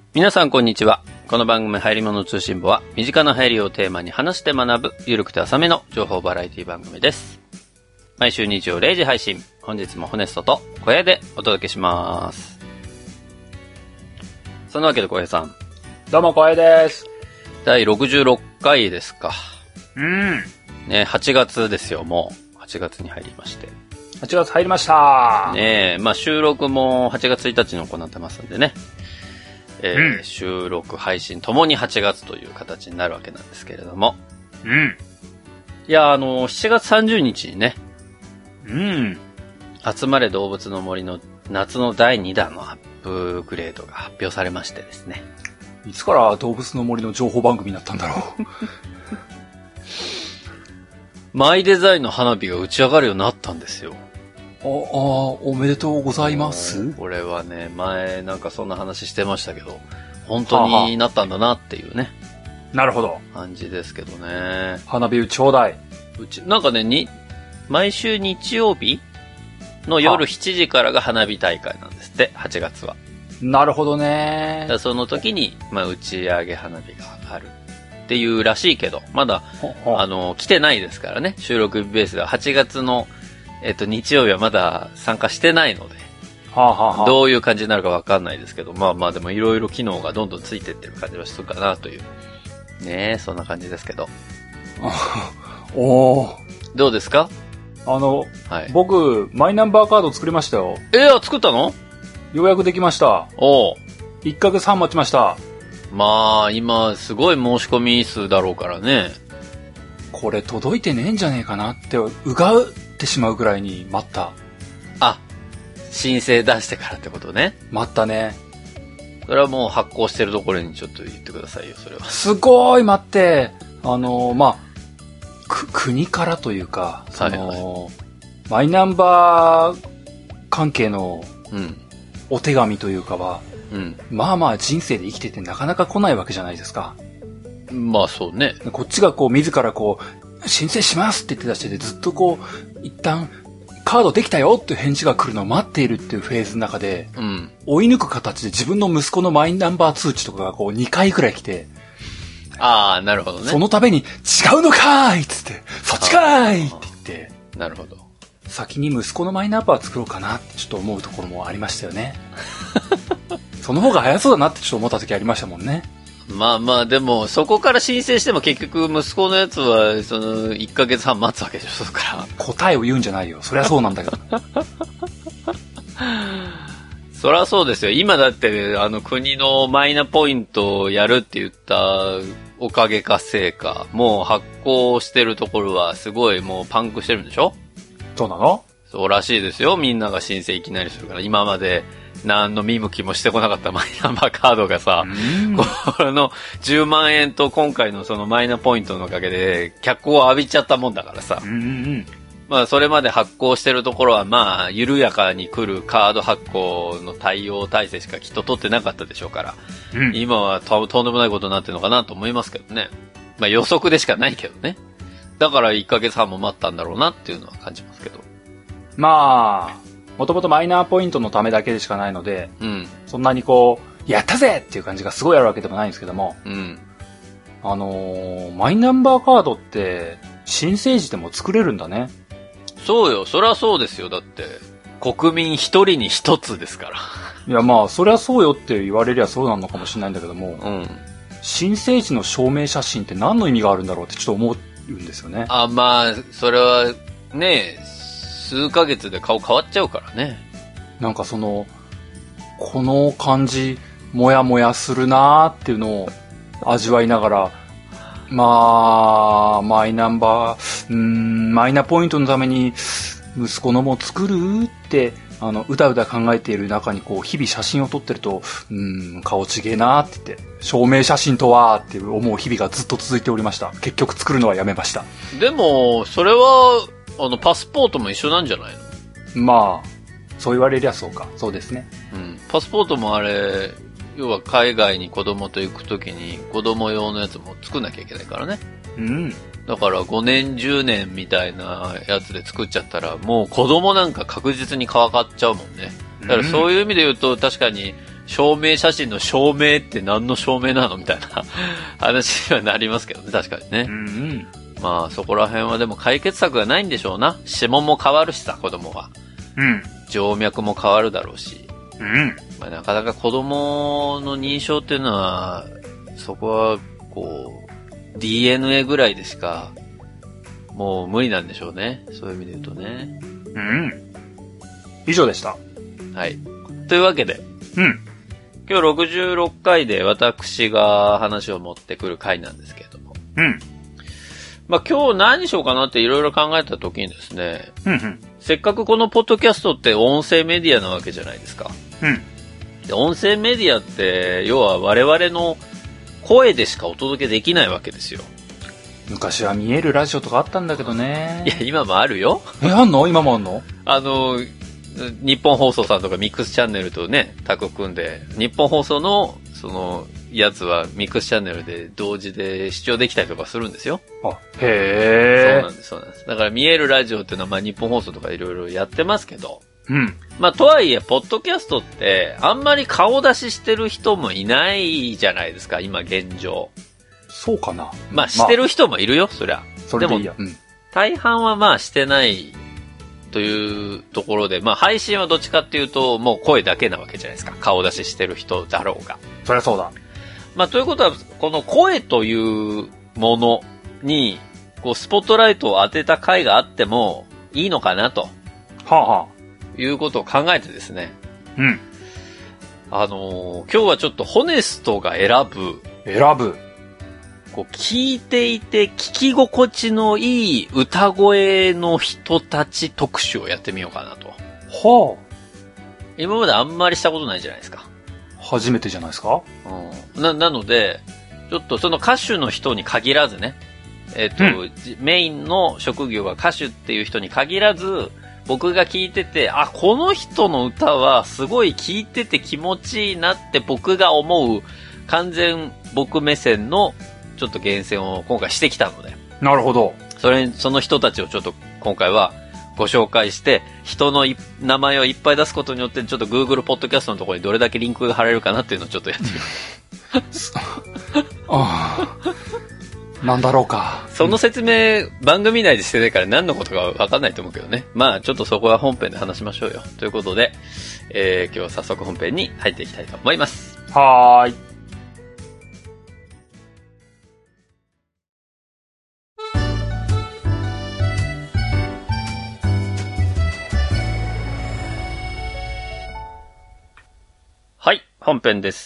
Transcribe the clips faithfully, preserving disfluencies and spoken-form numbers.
皆さんこんにちは。この番組入り物通信簿は身近な入りをテーマに話して学ぶゆるくて浅めの情報バラエティ番組です。毎週日曜れいじ配信、本日もホネストと小屋でお届けします。そんなわけで小屋さん、 どうも小屋です。 だいろくじゅうろっかいですか。 うんね、はちがつですよ。もうはちがつに入りまして、 はちがつ入りましたね。えまあ収録もはちがつついたちに行ってますんでね、えーうん、収録配信ともにはちがつという形になるわけなんですけれども、 うん。 いや、あの、しちがつさんじゅうにちにね、 うん。 集まれ動物の森の夏のだいにだんのアップグレードが発表されましてですね。 いつから動物の森の情報番組になったんだろう。 マイデザインの花火が打ち上がるようになったんですよ。 ああ、おめでとうございます。 これはね、前なんかそんな話してましたけど、本当になったんだなっていうね。 なるほど。 感じですけどね。 花火ちょうだい。 うち、なんかね、に、毎週日曜日の夜しちじからが花火大会なんですって、はちがつは。 なるほどね。 だその時に、まあ、打ち上げ花火があるっていうらしいけど、まだ、あの、来てないですからね。収録日ベースでははちがつの、えっと、日曜日はまだ参加してないので、 はあはあ、 どういう感じになるかわかんないですけど、まあまあでもいろいろ機能がどんどんついてってる感じはするかなという。ねえ、そんな感じですけど。 おー。 どうですか？ あの、 はい、 僕、マイナンバーカード作りましたよ。 えー、作ったの？ ようやくできました。 おう。 いっかげつはん待ちました。 まあ、今、すごい申し込み数だろうからね。 これ届いてねえんじゃねえかなって、うがってしまうぐらいに待った。 あ、申請出してからってことね。 待ったね。 それはもう発行してるところにちょっと言ってくださいよ、それは。 すごい待って、あの、まあ、く、国からというか、その、はいはい、マイナンバー関係の、うん。お手紙というかは、うん、まあまあ人生で生きててなかなか来ないわけじゃないですか。 まあそうね。 こっちがこう自らこう申請しますって言って出してて、ずっとこう一旦カードできたよっていう返事が来るのを待っているっていうフェーズの中で、うん、追い抜く形で自分の息子のマイナンバー通知とかがこうにかいくらい来て、 ああなるほどね。 その度に違うのかーいっつってそっちかーいって言って、 なるほど。 先に息子のマイナンバー作ろうかなってちょっと思うところもありましたよね。その方が早そうだなってちょっと思った時ありましたもんね。 まあまあでもそこから申請しても結局息子のやつはそのいっかげつはん待つわけでしょ。そこから答えを言うんじゃないよ。そりゃそうなんだけど。 そりゃそうですよ。今だってあの国のマイナポイントをやるって言ったおかげかせいか、もう発行してるところはすごいもうパンクしてるんでしょ。 そうなの？ そうらしいですよ。みんなが申請いきなりするから。今まで何の見向きもしてこなかったマイナンバーカードがさ、このじゅうまんえんと今回のそのマイナポイントのおかげで脚光を浴びちゃったもんだからさ。 うんうん、 まあそれまで発行してるところはまあ緩やかに来るカード発行の対応体制しかきっと取ってなかったでしょうから。うん、今はとんでもないことになってるのかなと思いますけどね。まあ予測でしかないけどね。だからいっかげつはんも待ったんだろうなっていうのは感じますけど。 まあ、もともとマイナーポイントのためだけでしかないので、うん、そんなにこう、やったぜっていう感じがすごいあるわけでもないんですけども、うん、あのー、マイナンバーカードって申請時でも作れるんだね。 そうよ、そりゃそうですよ。だって、国民一人に一つですから。 いやまあ、そりゃそうよって言われりゃそうなのかもしれないんだけども、うん、申請時の証明写真って何の意味があるんだろうってちょっと思うんですよね。 あ、まあ、それはね、数ヶ月で顔変わっちゃうからね。 なんかその、この感じ、もやもやするなーっていうのを味わいながら、まあ、マイナンバー、うーん、マイナポイントのために息子のも作るって、あの、うだうだ考えている中にこう、日々写真を撮ってると、うーん、顔ちげえなーって言って、証明写真とはって思う日々がずっと続いておりました。結局作るのはやめました。 でも、それは、あの、パスポートも一緒なんじゃないの？ まあ、そう言われりゃそうか。そうですね。 うん。パスポートもあれ、要は海外に子供と行くときに子供用のやつも作んなきゃいけないからね。 うん。 だからごねんじゅうねんみたいなやつで作っちゃったらもう子供なんか確実に乾かっちゃうもんね。だからそういう意味で言うと確かに証明写真の証明って何の証明なのみたいな話にはなりますけどね、確かにね。 うんうん。 まあそこら辺はでも解決策がないんでしょうな。指紋も変わるしさ、子供は。 うん。 静脈も変わるだろうし。 うん。 まあなかなか子供の認証っていうのは、そこは、こう、ディーエヌエー ぐらいでしか、もう無理なんでしょうね。そういう意味で言うとね。 うん。以上でした。 はい。というわけで。 うん。 今日ろくじゅうろっかいで私が話を持ってくる回なんですけれども。 うん。 まあ今日何しようかなっていろいろ考えた時にですね。 うんうん。 せっかくこのポッドキャストって音声メディアなわけじゃないですか。 うん。 で、音声メディアって、要は我々の声でしかお届けできないわけですよ。 昔は見えるラジオとかあったんだけどね。 いや、今もあるよ。 え、あんの？今もあんの？ あの、日本放送さんとかミックスチャンネルとね、タッグ組んで、日本放送の、その、やつはミックスチャンネルで同時で視聴できたりとかするんですよ。 あ、へー。 そうなんです、そうなんです。だから見えるラジオっていうのはまあ日本放送とかいろいろやってますけど、 うん。 まあとはいえ、ポッドキャストってあんまり顔出ししてる人もいないじゃないですか、今現状。 そうかな。 まあしてる人もいるよ、まあ、そりゃ。 それでいいや。うん。 大半はまあしてないというところで、まあ配信はどっちかっていうともう声だけなわけじゃないですか。顔出ししてる人だろうが。 そりゃそうだ。 まあということは、この声というものに、こうスポットライトを当てた回があってもいいのかなと。 はあはあ。 いうことを考えてですね。 うん。 あのー、今日はちょっとホネストが選ぶ。 選ぶ。 こう聞いていて聞き心地のいい歌声の人たち特集をやってみようかなと。 はあ。 今まであんまりしたことないじゃないですか。 初めてじゃないですか？ うん。な、なので、ちょっとその歌手の人に限らずね、えっと、うん、メインの職業が歌手っていう人に限らず、僕が聞いてて、あ、この人の歌はすごい聞いてて気持ちいいなって僕が思う完全僕目線のちょっと厳選を今回してきたので。 なるほど。 それ、その人たちをちょっと今回はご紹介して、人の名前をいっぱい出すことによって、ちょっと Google ポッドキャストのところにどれだけリンクが貼れるかなっていうのをちょっとやってみます。 ああ。なんだろうか。 その説明、うん、番組内でしてないから何のことかわかんないと思うけどね。まあちょっとそこは本編で話しましょうよ。ということで、えー、今日は早速本編に入っていきたいと思います。 はーい。 はい、本編です。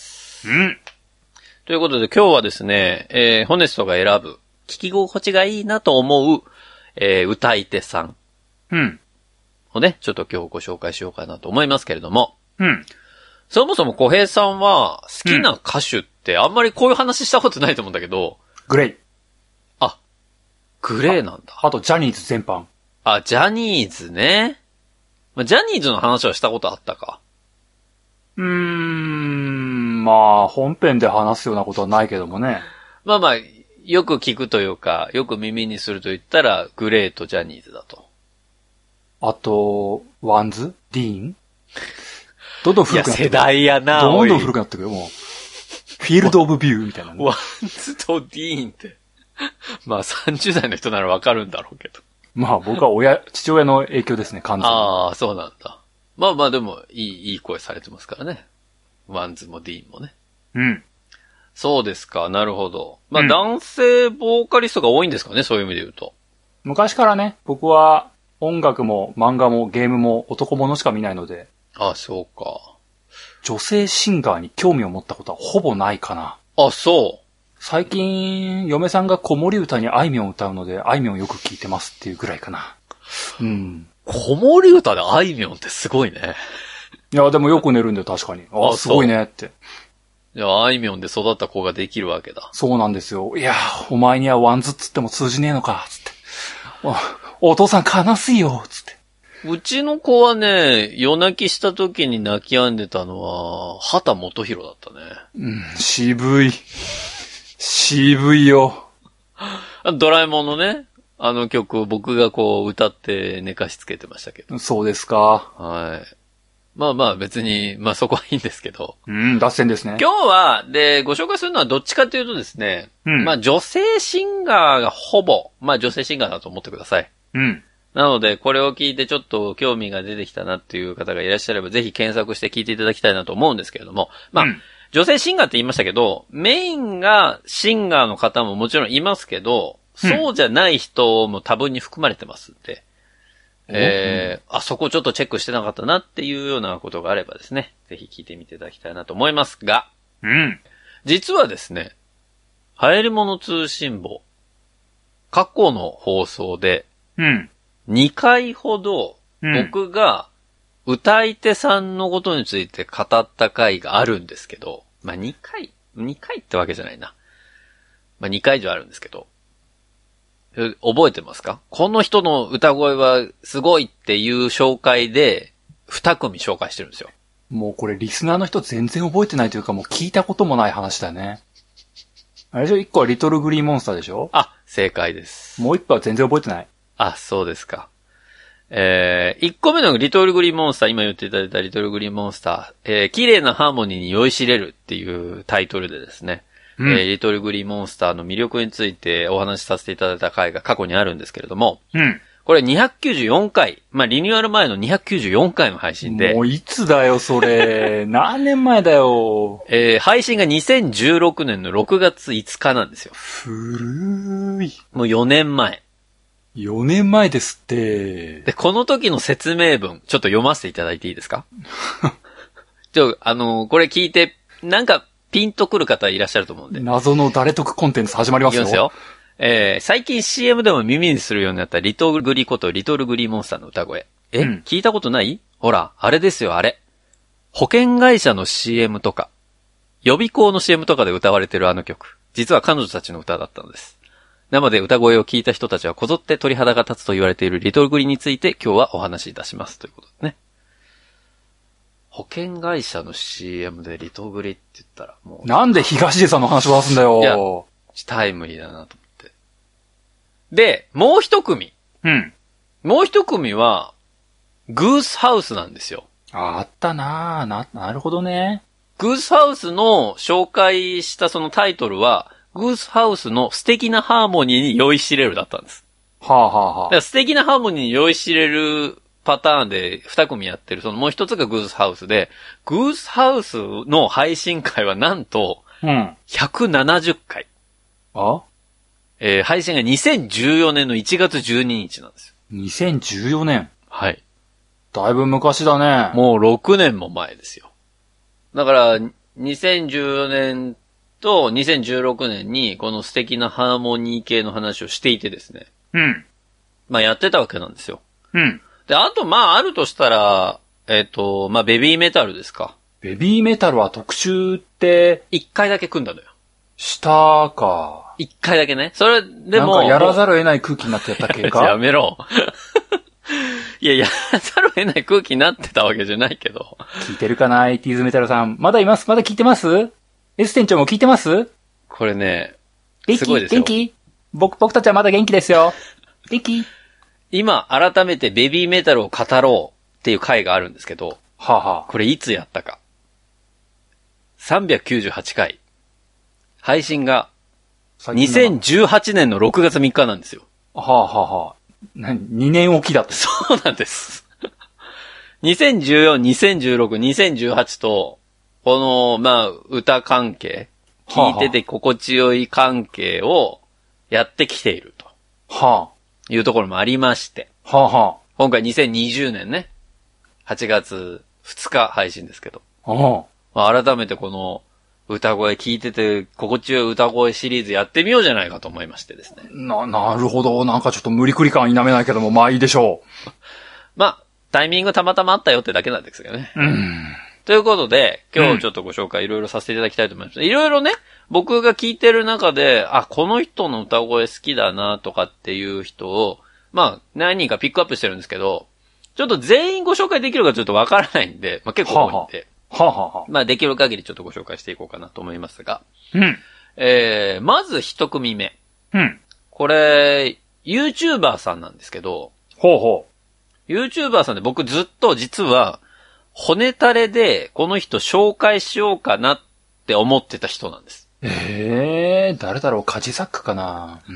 うん。 ということで今日はですね、えー、ホネストが選ぶ、聞き心地がいいなと思う、えー、歌い手さん。 うん。 をね、ちょっと今日ご紹介しようかなと思いますけれども。 うん。 そもそも小平さんは好きな歌手ってあんまりこういう話したことないと思うんだけど。 グレイ。 あ、グレイなんだ。 あ, あとジャニーズ全般。 あ、ジャニーズね。ジャニーズの話はしたことあったか。 うーん、まあ、本編で話すようなことはないけどもね。 まあまあ、よく聞くというか、よく耳にすると言ったら、グレーとジャニーズだと。 あと、ワンズ？ディーン？どんどん古くなってくる。 いや、世代やな、 どんどん古くなってくる。もう、フィールドオブビューみたいな、ね。 ワンズとディーンって。まあ、さんじゅう代の人ならわかるんだろうけど。 まあ、僕は親、父親の影響ですね、完全に。 ああ、そうなんだ。まあまあでも、いい、いい声されてますからね。ワンズもディーンもね。 うん。 そうですか、なるほど。まあ、うん、男性ボーカリストが多いんですかね、そういう意味で言うと。 昔からね、僕は音楽も漫画もゲームも男物しか見ないので。 ああ、そうか。 女性シンガーに興味を持ったことはほぼないかな。 あ、そう。 最近、嫁さんが子守歌にあいみょん歌うので、あいみょんよく聞いてますっていうぐらいかな。うん。 子守歌であいみょんってすごいね。 いや、でもよく寝るんだよ、確かに。ああ、すごいねって。 いや、あいみょんで育った子ができるわけだ。 そうなんですよ。いや、お前にはワンズっつっても通じねえのか、つって。お、お父さん悲しいよ、つって。 うちの子はね、夜泣きした時に泣き止んでたのは、畑基博だったね。 うん、渋い。渋いよ。 ドラえもんのね、あの曲を僕がこう歌って寝かしつけてましたけど。 そうですか。 はい。 まあまあ別に、まあそこはいいんですけど。 うん、脱線ですね。 今日は、で、ご紹介するのはどっちかというとですね、うん、まあ女性シンガーがほぼ、まあ女性シンガーだと思ってください。 うん。 なので、これを聞いてちょっと興味が出てきたなっていう方がいらっしゃれば、ぜひ検索して聞いていただきたいなと思うんですけれども、まあ、うん、女性シンガーって言いましたけど、メインがシンガーの方ももちろんいますけど、うん、そうじゃない人も多分に含まれてますんで、えー、うん、あそこちょっとチェックしてなかったなっていうようなことがあればですね、ぜひ聞いてみていただきたいなと思いますが、 うん。 実はですね、流行り物通信簿、過去の放送で、 うん。 にかいほど、僕が歌い手さんのことについて語った回があるんですけど、まあ、にかい、にかいってわけじゃないな。まあ、にかい以上あるんですけど、覚えてますか？この人の歌声はすごいっていう紹介で、に組紹介してるんですよ。 もうこれリスナーの人全然覚えてないというかもう聞いたこともない話だよね。あれでしょ？いっこはリトルグリーンモンスターでしょ？ あ、正解です。 もういっこは全然覚えてない。 あ、そうですか。えー、いっこめのリトルグリーンモンスター、今言っていただいたリトルグリーンモンスター、えー、綺麗なハーモニーに酔いしれるっていうタイトルでですね、うん、えー、リトルグリーンモンスターの魅力についてお話しさせていただいた回が過去にあるんですけれども、 うん、 これにひゃくきゅうじゅうよんかい、まあ、リニューアル前のにひゃくきゅうじゅうよんかいの配信で。 もういつだよ、それ。何年前だよ。 えー、配信がにせんじゅうろくねんのろくがついつかなんですよ。 古い。 もうよねんまえ。 よねんまえですって。 で、この時の説明文、ちょっと読ませていただいていいですか？ちょ、あのー、これ聞いて、なんか、ピンとくる方いらっしゃると思うんで。 謎の誰得コンテンツ始まりますよ。いきますよ。 えー、最近 シーエム でも耳にするようになったリトルグリことリトルグリーモンスターの歌声。え、うん、聞いたことない？ほら、あれですよ、あれ。保険会社の シーエム とか、予備校の シーエム とかで歌われてるあの曲。実は彼女たちの歌だったのです。生で歌声を聞いた人たちはこぞって鳥肌が立つと言われているリトルグリについて今日はお話しいたしますということですね。保険会社の シーエム でリトグリって言ったらもう。 なんで東出さんの話を出すんだよ。 いや、タイムリーだなと思って。で、もう一組。 うん。 もう一組は、グースハウスなんですよ。 あ、あったなぁ。な、なるほどね。 グースハウスの紹介したそのタイトルは、グースハウスの素敵なハーモニーに酔いしれるだったんです。 はあはあはあ。 だから素敵なハーモニーに酔いしれるパターンでに組やってる、そのもう一つがグースハウスで、グースハウスの配信会はなんと、ひゃくななじゅっかい。 うん、あえー、配信がにせんじゅうよねんのいちがつじゅうににちなんですよ。 にせんじゅうよねん？ はい。 だいぶ昔だね。 もうろくねんも前ですよ。だから、にせんじゅうよねんとにせんじゅうろくねんにこの素敵なハーモニー系の話をしていてですね。 うん。 まあやってたわけなんですよ。 うん。 で、あとまああるとしたら、えっと、まあベビーメタルですか。 ベビーメタルは特集って、 一回だけ組んだのよ。 したか。 一回だけね。それでも。 なんかやらざるを得ない空気になってやったっけか。 やめろ。いや、やらざるを得ない空気になってたわけじゃないけど。 聞いてるかな ?エイティーズ メタルさん。まだいます？まだ聞いてます？ S 店長も聞いてます？ これね、 元気？元気？僕、僕たちはまだ元気ですよ。元気？ 今、改めてベビーメタルを語ろうっていう回があるんですけど。 はあ、はあ、 これいつやったか。さんびゃくきゅうじゅうはちかい。配信が、にせんじゅうはちねんのろくがつみっかなんですよ。 はあ、はあ、はあ。な、にねんおきだった。 そうなんです。にせんじゅうよん、にせんじゅうろく、にせんじゅうはちと、この、まあ、歌関係、聴いてて心地よい関係をやってきていると。 はあ。 いうところもありまして。 はあ、はあ。 今回にせんにじゅうねんね。はちがつふつか配信ですけど。 はあ。まあ、改めてこの歌声聴いてて心地よい歌声シリーズやってみようじゃないかと思いましてですね。 な、なるほど。なんかちょっと無理くり感否めないけども、まあいいでしょう。 まあ、タイミングたまたまあったよってだけなんですけどね。 うん。 ということで、今日ちょっとご紹介いろいろさせていただきたいと思います。いろいろね、僕が聞いてる中で、あ、この人の歌声好きだなとかっていう人を、まあ、何人かピックアップしてるんですけど、ちょっと全員ご紹介できるかちょっとわからないんで、まあ結構多いんで、 はあはあはあ、 まあできる限りちょっとご紹介していこうかなと思いますが、 うん。 えー、まず一組目。 うん。 これ、YouTuber さんなんですけど、 ほうほう。YouTuber さんで僕ずっと実は、 骨垂れでこの人紹介しようかなって思ってた人なんです。 ええー、誰だろう、カジサックかな。うん。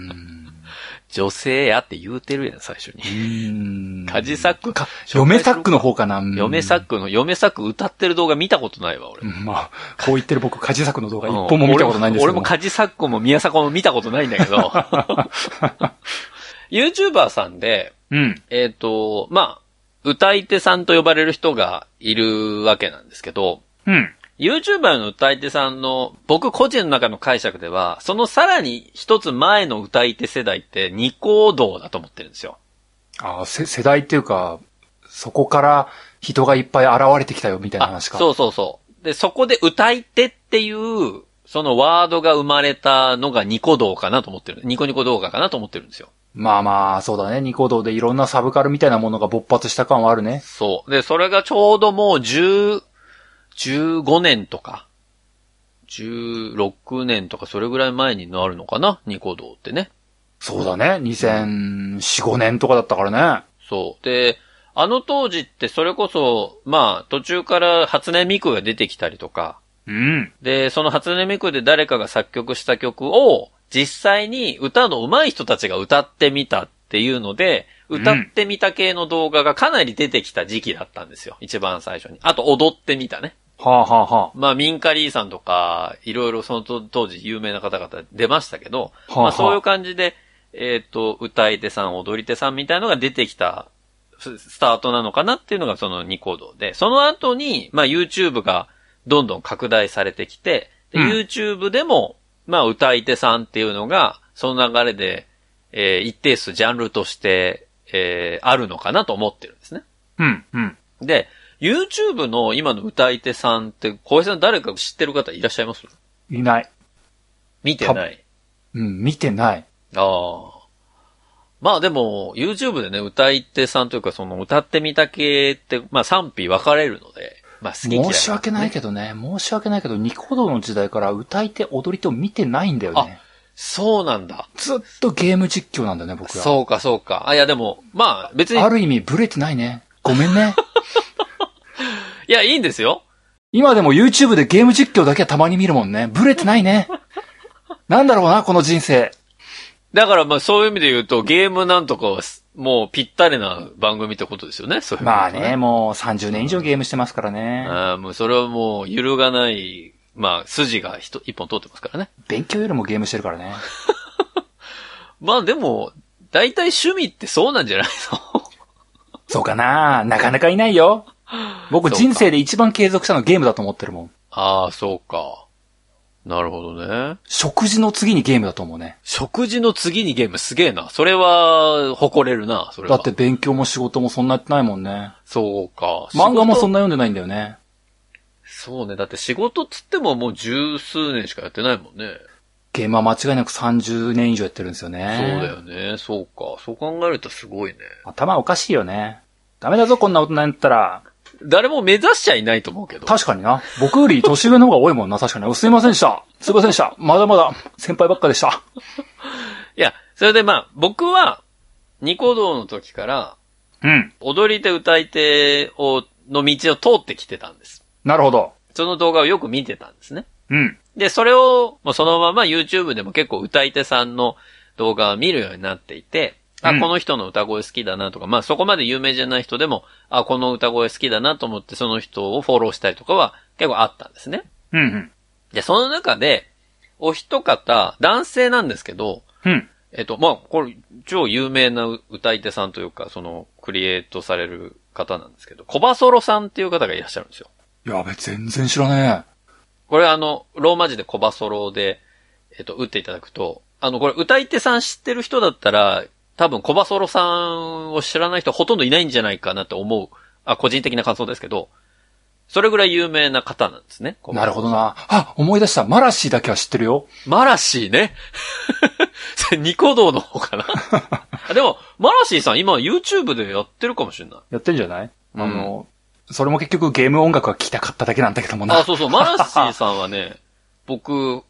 女性やって言うてるやん、最初に。 うん。 カジサックか。 嫁サックの方かな。 嫁サックの、嫁サック歌ってる動画見たことないわ、俺。 まあ、こう言ってる僕、カジサックの動画一本も見たことないんですけど、 うん、俺もカジサックも宮迫も見たことないんだけど。YouTuber さんで、 うん。 えっと、まあ、歌い手さんと呼ばれる人がいるわけなんですけど、 うん。 YouTuber の歌い手さんの僕個人の中の解釈では、そのさらに一つ前の歌い手世代ってニコ動だと思ってるんですよ。 ああ、せ、世代っていうか、そこから人がいっぱい現れてきたよみたいな話か。 そうそうそう。で、そこで歌い手っていう、そのワードが生まれたのがニコ動かなと思ってる。ニコニコ動画かなと思ってるんですよ。 まあまあ、そうだね。ニコ動でいろんなサブカルみたいなものが勃発した感はあるね。 そう。で、それがちょうどもうじゅう、じゅうごねんとか、じゅうろくねんとかそれぐらい前になるのかな、ニコ動ってね。 そうだね。にせんよん、ごねんとかだったからね。 そう。で、あの当時ってそれこそ、まあ途中から初音ミクが出てきたりとか、 うん。 で、その初音ミクで誰かが作曲した曲を実際に歌の上手い人たちが歌ってみたっていうので、歌ってみた系の動画がかなり出てきた時期だったんですよ。一番最初に。あと踊ってみたね。 はあはあはあ。 まあ、ミンカリーさんとか、いろいろその当時有名な方々出ましたけど、 はあはあ、 まあそういう感じで、えっと、歌い手さん、踊り手さんみたいのが出てきたスタートなのかなっていうのがそのニコ動で、その後に、まあ YouTube がどんどん拡大されてきて、で、うん、YouTube でも、まあ歌い手さんっていうのが、その流れで、えー、一定数ジャンルとして、えー、あるのかなと思ってるんですね。 うん、うん。 で、YouTube の今の歌い手さんって、小林さん誰か知ってる方いらっしゃいます？ いない。 見てない。 うん、見てない。 ああ。まあでも、YouTube でね、歌い手さんというか、その歌ってみた系って、まあ賛否分かれるので、まあ好き嫌い、ね。 申し訳ないけどね、申し訳ないけど、ニコ動の時代から歌い手、踊り手を見てないんだよね。 あ、そうなんだ。 ずっとゲーム実況なんだよね、僕は。 そうか、そうか。あ、いやでも、まあ別に。 ある意味、ブレてないね。ごめんね。 いや、いいんですよ。 今でも YouTube でゲーム実況だけはたまに見るもんね。ブレてないね。なんだろうな、この人生。 だからまあそういう意味で言うと、ゲームなんとかはもうぴったりな番組ってことですよね、そういう、ね。 まあね、もうさんじゅうねん以上ゲームしてますからね。 ああ、もうそれはもう揺るがない、まあ筋が一本通ってますからね。 勉強よりもゲームしてるからね。 まあでも、大体趣味ってそうなんじゃないの？ そうかな、なかなかいないよ。僕人生で一番継続したのゲームだと思ってるもん。 ああ、そうか。なるほどね。 食事の次にゲームだと思うね。 食事の次にゲームすげえな。それは、誇れるな、それは。 だって勉強も仕事もそんなやってないもんね。 そうか。 漫画もそんな読んでないんだよね。 そうね。だって仕事つってももう十数年しかやってないもんね。 ゲームは間違いなくさんじゅうねん以上やってるんですよね。 そうだよね。そうか。そう考えるとすごいね。 頭おかしいよね。ダメだぞ、こんな大人になったら。 誰も目指しちゃいないと思うけど。 確かにな。僕より年上の方が多いもんな、確かに。すいませんでした。すいませんでした。まだまだ先輩ばっかでした。 いや、それでまあ、僕は、ニコ動の時から、 うん。 踊り手歌い手を、の道を通ってきてたんです。 なるほど。 その動画をよく見てたんですね。 うん。 で、それを、もうそのまま YouTube でも結構歌い手さんの動画を見るようになっていて、あ、この人の歌声好きだなとか、まあそこまで有名じゃない人でも、あ、この歌声好きだなと思ってその人をフォローしたりとかは結構あったんですね。 うんうん。 で、その中で、お一方、男性なんですけど、 うん。 えっと、まあ、これ、超有名な歌い手さんというか、その、クリエイトされる方なんですけど、コバソロさんっていう方がいらっしゃるんですよ。 やべ、全然知らねえ。 これあの、ローマ字でコバソロで、えっと、打っていただくと、あの、これ歌い手さん知ってる人だったら、多分コバソロさんを知らない人ほとんどいないんじゃないかなと思う。あ、個人的な感想ですけど、それぐらい有名な方なんですね。 なるほどな。あ、思い出した。マラシーだけは知ってるよ。 マラシーね。ニコ動の方かな。でも、マラシーさん今 YouTube でやってるかもしれない。 やってんじゃない、うん、あの、それも結局ゲーム音楽が聴きたかっただけなんだけどもな。 あ、そうそう。マラシーさんはね、僕、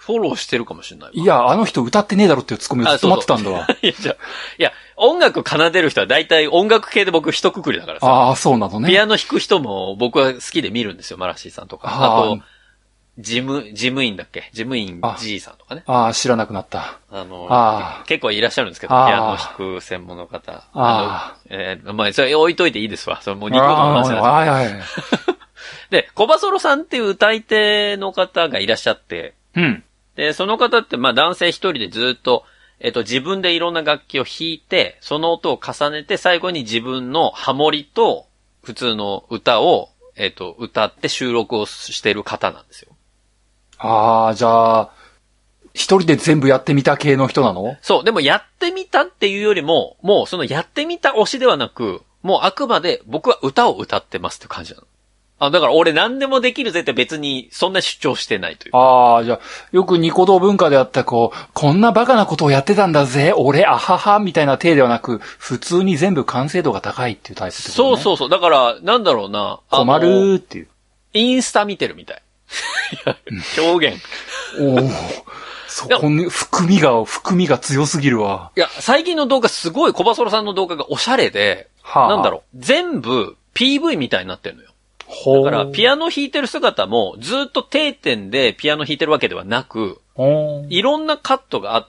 フォローしてるかもしれないわ。 いや、あの人歌ってねえだろっていうツッコミをずっと待ってたんだわ。 そうそういや、じゃいや、音楽奏でる人は大体音楽系で僕一括りだからさ。 ああ、そうなのね。 ピアノ弾く人も僕は好きで見るんですよ、マラシーさんとか。あ, あと、事務、事務員だっけ事務員 G さんとかね。 ああ、知らなくなった。 あのあ、結構いらっしゃるんですけど、ピアノ弾く専門の方。ああの、えー、まあ、それ置いといていいですわ。それもうにこの話なんです。はいはい。で、コバソロさんっていう歌い手の方がいらっしゃって、 うん。 で、その方って、まあ男性一人でずっと、えっと、自分でいろんな楽器を弾いて、その音を重ねて、最後に自分のハモリと普通の歌を、えっと、歌って収録をしてる方なんですよ。 ああ、じゃあ、一人で全部やってみた系の人なの？ そう、でもやってみたっていうよりも、もうそのやってみた推しではなく、もうあくまで僕は歌を歌ってますって感じなの。あ、だから俺何でもできるぜって別にそんな主張してないという。 ああ、じゃあ、よくニコ動文化であったこう、こんなバカなことをやってたんだぜ、俺、あはは、みたいな体ではなく、普通に全部完成度が高いっていうタイプってことね。 そうそうそう。だから、なんだろうな。 困るーっていう。 インスタ見てるみたい。表現。 おお。そこに、含みが、含みが強すぎるわ。 いや、最近の動画すごい小バソロさんの動画がおしゃれで、はあ、なんだろう、全部 ピーブイ みたいになってるのよ。だから、ピアノ弾いてる姿も、ずっと定点でピアノ弾いてるわけではなく、いろんなカットがあって、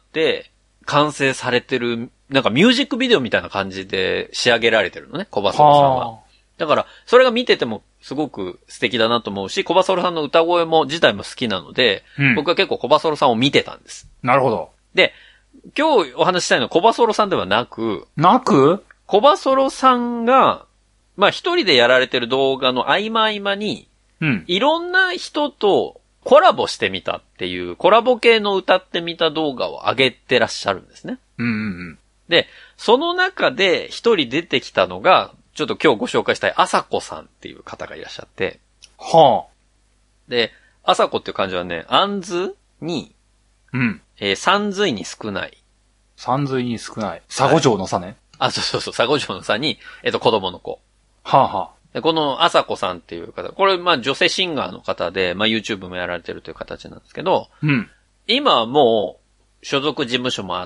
完成されてる、なんかミュージックビデオみたいな感じで仕上げられてるのね、小バソロさんは。だから、それが見ててもすごく素敵だなと思うし、小バソロさんの歌声も自体も好きなので、うん、僕は結構小バソロさんを見てたんです。 なるほど。 で、今日お話ししたいのは小バソロさんではなく、 なく？ 小バソロさんが、まあ一人でやられてる動画の合間合間に、うん、いろんな人とコラボしてみたっていう、コラボ系の歌ってみた動画を上げてらっしゃるんですね。 うんうんうん、 で、その中で一人出てきたのが、ちょっと今日ご紹介したいあさこさんっていう方がいらっしゃって。 はあ。 で、あさこっていう漢字はね、あんずに、 うん。 えー、さんずいに少ない。 さんずいに少ない。佐護城の差ね。 はい、あ、そうそうそう、佐護城の差に、えっ、ー、と、子供の子。 はあはあ。 で、このあさこさんっていう方、これ、まあ、女性シンガーの方で、まあ、YouTube もやられてるという形なんですけど、 うん。 今はもう、所属事務所もあって、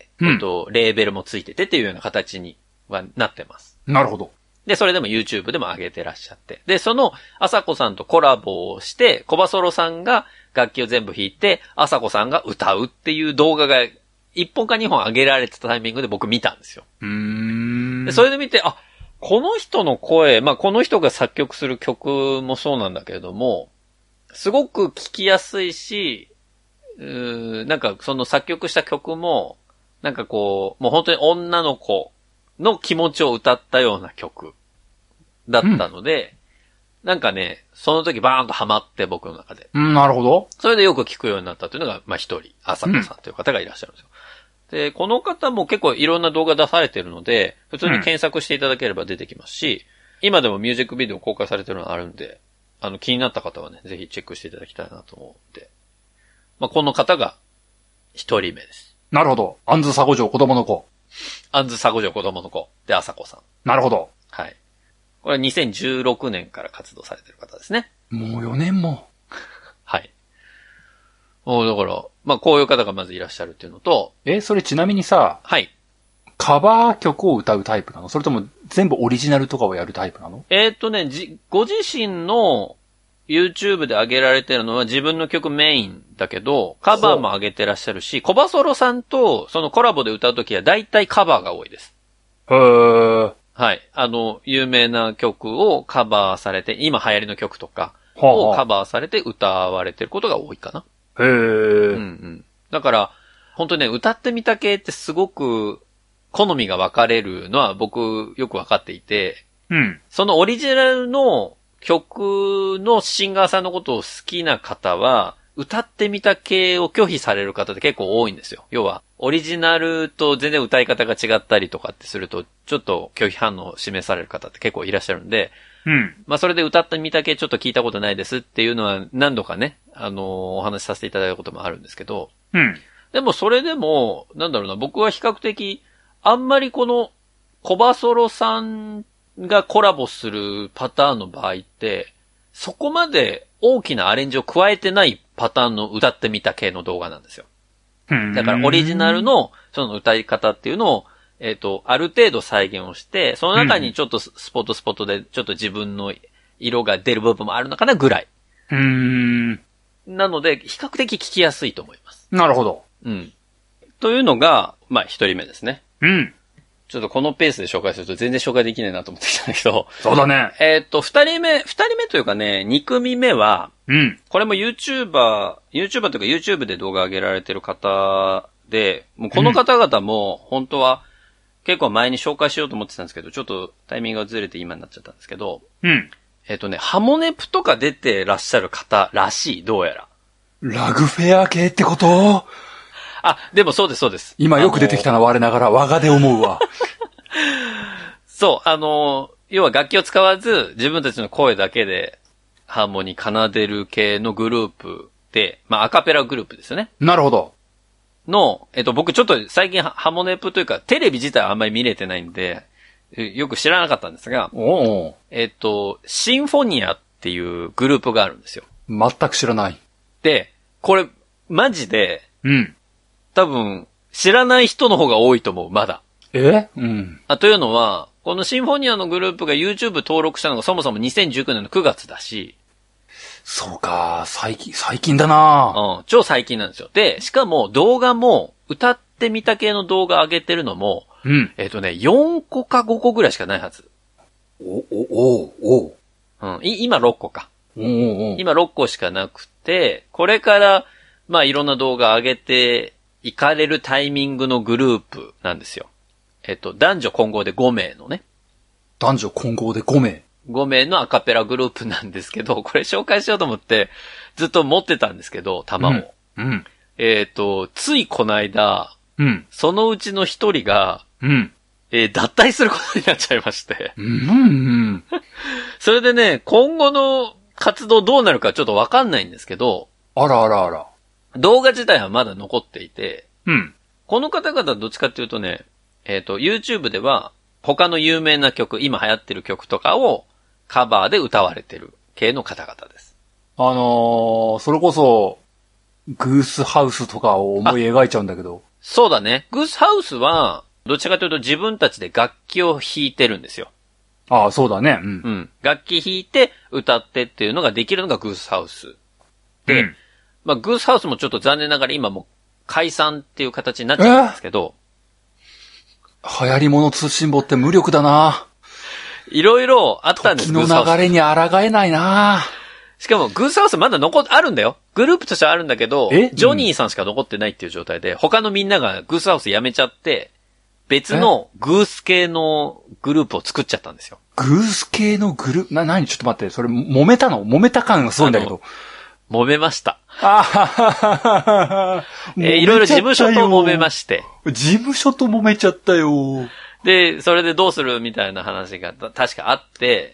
うん、えっと、レーベルもついててっていうような形にはなってます。 なるほど。 で、それでも YouTube でも上げてらっしゃって。で、その、あさこさんとコラボをして、コバソロさんが楽器を全部弾いて、あさこさんが歌うっていう動画がいっぽんかにほん上げられてたタイミングで僕見たんですよ。 うーん。 で、それで見て、あ、この人の声、まあ、この人が作曲する曲もそうなんだけれども、すごく聴きやすいし、うーなんかその作曲した曲も、なんかこう、もう本当に女の子の気持ちを歌ったような曲だったので、うん、なんかね、その時バーンとハマって僕の中で。 うん、なるほど。 それでよく聴くようになったというのが、まあ、一人、あさこさんという方がいらっしゃるんですよ。うん、で、この方も結構いろんな動画出されてるので、普通に検索していただければ出てきますし、うん、今でもミュージックビデオ公開されてるのがあるんで、あの、気になった方はね、ぜひチェックしていただきたいなと思って。まあ、この方が一人目です。 なるほど。あんず佐護城子供の子。 あんず佐護城子供の子であさこさん。 なるほど。 はい。これはにせんじゅうろくねんから活動されてる方ですね。 もうよねんも。 はい。もうだから、まあこういう方がまずいらっしゃるっていうのと。 え、それちなみにさ。 はい。 カバー曲を歌うタイプなの？それとも全部オリジナルとかをやるタイプなの？ えー、っとね、じ、ご自身の YouTube で上げられてるのは自分の曲メインだけど、カバーも上げてらっしゃるし、コバソロさんとそのコラボで歌うときは大体カバーが多いです。 へー。 はい。あの、有名な曲をカバーされて、今流行りの曲とかをカバーされて歌われてることが多いかな。 へー。 うんうん。だから、本当ね、歌ってみた系ってすごく好みが分かれるのは僕よく分かっていて、 うん。 そのオリジナルの曲のシンガーさんのことを好きな方は、歌ってみた系を拒否される方って結構多いんですよ。要は、オリジナルと全然歌い方が違ったりとかってすると、ちょっと拒否反応を示される方って結構いらっしゃるんで、 うん。 まあそれで歌ってみた系ちょっと聞いたことないですっていうのは何度かね、あのー、お話しさせていただいたこともあるんですけど、 うん。 でもそれでも、なんだろうな、僕は比較的、あんまりこの、コバソロさんがコラボするパターンの場合って、そこまで大きなアレンジを加えてないパターンの歌ってみた系の動画なんですよ。だからオリジナルのその歌い方っていうのを、えっと、ある程度再現をして、その中にちょっとスポットスポットでちょっと自分の色が出る部分もあるのかなぐらい。 うーん。 なので、比較的聞きやすいと思います。 なるほど。 うん。というのが、まあ一人目ですね。 うん。 ちょっとこのペースで紹介すると全然紹介できないなと思ってきたんだけど。 そうだね。 えっと、二人目、二人目というかね、二組目は、 うん。 これも YouTuber、YouTuber というか YouTube で動画上げられてる方で、もうこの方々も本当は結構前に紹介しようと思ってたんですけど、ちょっとタイミングがずれて今になっちゃったんですけど、 うん。 えっとね、ハモネプとか出てらっしゃる方らしい、どうやら。 ラグフェア系ってこと？ あ、でもそうです、そうです。 今よく出てきたな、我ながら、我がで思うわ。 そう、あの、要は楽器を使わず、自分たちの声だけで、ハーモニー奏でる系のグループで、まあ、アカペラグループですよね。 なるほど。 の、えっと、僕ちょっと最近ハモネプというか、テレビ自体はあんまり見れてないんで、よく知らなかったんですが、 おうえっと、シンフォニアっていうグループがあるんですよ。 全く知らない。 で、これ、マジで、 うん。 多分、知らない人の方が多いと思う、まだ。 え？うん。 あ、というのは、このシンフォニアのグループが YouTube 登録したのがそもそもにせんじゅうきゅうねんのくがつだし、 そうか、最近、最近だなうん、超最近なんですよ。で、しかも動画も、歌ってみた系の動画上げてるのも、 うん。 えっとね、よんこかごこぐらいしかないはず。 お、お、お、お。 うん、い今ろっこか。 おお今ろっこしかなくて、これから、まあいろんな動画上げていかれるタイミングのグループなんですよ。えっと、男女混合でごめいのね。 男女混合でごめい。 ごめいのアカペラグループなんですけど、これ紹介しようと思って、ずっと持ってたんですけど、玉を。 うん。うん、 えっと、ついこの間、 うん。 そのうちの一人が、 うん。 えー、脱退することになっちゃいまして。 うん、うん。 それでね、今後の活動どうなるかちょっとわかんないんですけど、 あらあらあら。 動画自体はまだ残っていて、 うん。 この方々どっちかっていうとね、えっと、YouTube では他の有名な曲、今流行ってる曲とかをカバーで歌われてる系の方々です。 あのー、それこそ、グースハウスとかを思い描いちゃうんだけど。 そうだね。グースハウスは、どっちかというと自分たちで楽器を弾いてるんですよ。 ああ、そうだね。うん。 うん。楽器弾いて歌ってっていうのができるのがグースハウス。で、 うん、 まあ、グースハウスもちょっと残念ながら今もう解散っていう形になっちゃったんですけど、 流行り物通信簿って無力だな。 いろいろあったんです。 時の流れに抗えないな。 しかも、グースハウスまだ残っ、あるんだよ。グループとしてはあるんだけど、 えジョニーさんしか残ってないっていう状態で、他のみんながグースハウス辞めちゃって、別のグース系のグループを作っちゃったんですよ。 グース系のグループ、な、なにちょっと待って、それ、揉めたの揉めた感がすごいんだけど。 揉めました。 あはははは。 えー、いろいろ事務所と揉めまして。 事務所と揉めちゃったよ。 で、それでどうするみたいな話が確かあって、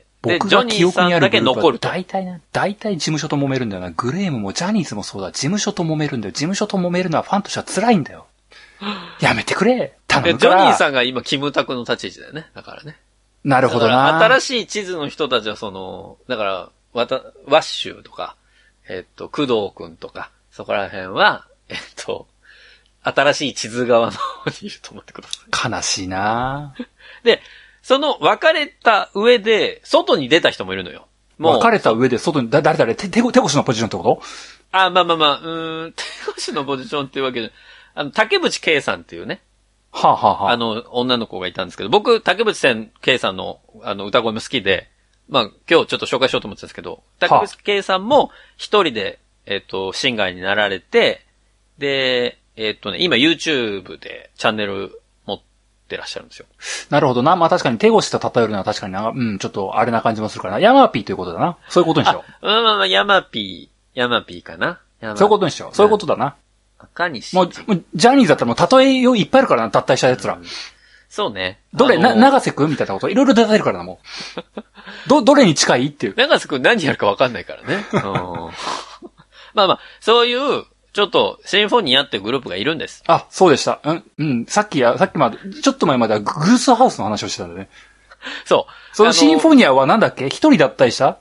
で、 僕ジョニーさんだけ残ると。 大体な、大体事務所と揉めるんだよな。グレームもジャニーズもそうだ。事務所と揉めるんだよ。事務所と揉めるのはファンとしては辛いんだよ。やめてくれ。頼むから。 ジョニーさんが今、キムタクの立ち位置だよね。だからね。 なるほどな。 新しい地図の人たちはその、だから、わた、ワッシュとか、えっと、工藤くんとか、そこら辺は、えっと、新しい地図側の方にいると思ってください。 悲しいな。 で、その別れた上で、外に出た人もいるのよ。もう。 別れた上で外に、だ、誰誰手、手こ、手越しのポジションってこと？ あ、まあまあまあ、うーん、手越しのポジションっていうわけで、あの、竹渕圭さんっていうね。 はあ、はあはあ、 あの、女の子がいたんですけど、僕、竹渕圭さんの、あの、歌声も好きで、まあ、今日ちょっと紹介しようと思ってたんですけど、竹渕圭さんも一人で、えっと、シンガーになられて、で、えっとね、今 YouTube でチャンネル持ってらっしゃるんですよ。 なるほどな。まあ確かに手越しと例えるのは確かにな、うん、ちょっとあれな感じもするからな。ヤマピーということだな。そういうことにしよう。 まあまあまあ、ヤマピー、ヤマピーかな。 そういうことにしよう。そういうことだな。 赤西。 もう、もうジャニーズだったらもう例えよういっぱいあるからな、脱退した奴ら。うん、 そうね。 どれ、な、長瀬くんみたいなこといろいろ出されるからな、もう。ど、どれに近いっていう。 長瀬くん何やるか分かんないからね。うん、まあまあ、そういう、ちょっと、シンフォニアっていうグループがいるんです。 あ、そうでした。うん、うん。さっきや、さっきまで、ちょっと前まではグースハウスの話をしてたんだね。 そう。 そのシンフォニアはなんだっけ？一人脱退した？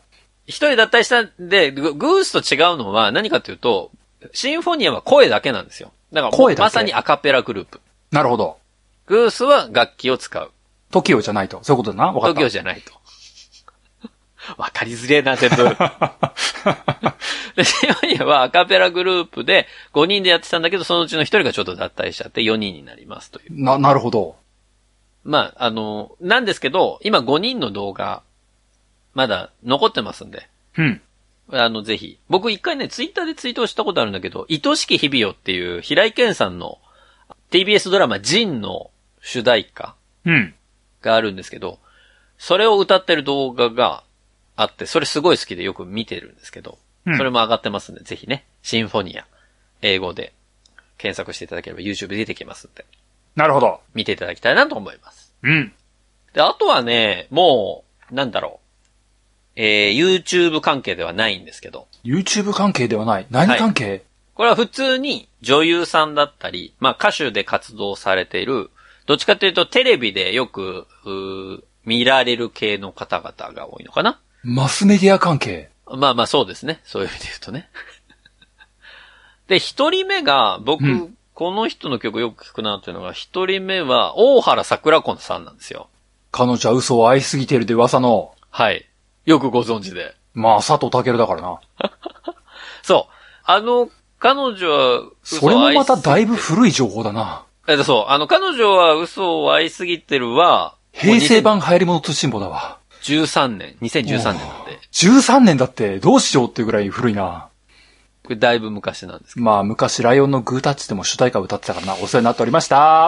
一人脱退したんで、グースと違うのは何かというと、シンフォニアは声だけなんですよ。だから声だけ、まさにアカペラグループ。 なるほど。 グースは楽器を使う。 トキオじゃないと。そういうことだな。わかった。 トキオじゃないと。わかりづれえな、全部。で、シンフォニアはアカペラグループでごにんでやってたんだけど、そのうちのひとりがちょっと脱退しちゃってよにんになりますという。 な、なるほど。 まあ、あの、なんですけど、今ごにんの動画、まだ残ってますんで。 うん。 あの、ぜひ。僕一回ね、ツイッターでツイートをしたことあるんだけど、愛しき日々よっていう平井堅さんの ティービーエス ドラマジンの主題歌があるんですけど、うん、それを歌ってる動画があって、それすごい好きでよく見てるんですけど、うん、それも上がってますんで、ぜひね、シンフォニア、英語で検索していただければ YouTube で出てきますんで。 なるほど。 見ていただきたいなと思います。 うん。 で、あとはね、もう、なんだろう。えー、YouTube 関係ではないんですけど。 YouTube 関係ではない。何関係、はい、 これは普通に女優さんだったり、まあ歌手で活動されている、どっちかというとテレビでよく、う見られる系の方々が多いのかな。 マスメディア関係。 まあまあそうですね。そういう意味で言うとね。で、一人目が、僕、うん、この人の曲よく聞くなっていうのが、一人目は、大原桜子さんなんですよ。 彼女は嘘を愛しすぎているという噂の。 はい。よくご存知で。 まあ、佐藤健だからな。 そう。あの、彼女は嘘を愛しすぎてる。それもまただいぶ古い情報だな。 えっと、そう。あの、彼女は嘘を愛しすぎてるは、 平成版流行り物通信簿だわ。 じゅうさんねん、にせんじゅうさんねんなんで。 じゅうさんねんだってどうしようっていうぐらい古いな。 これだいぶ昔なんですけど。 まあ、昔ライオンのグータッチでも主題歌を歌ってたからな。お世話になっておりました。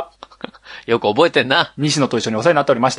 よく覚えてんな。 西野と一緒にお世話になっておりました。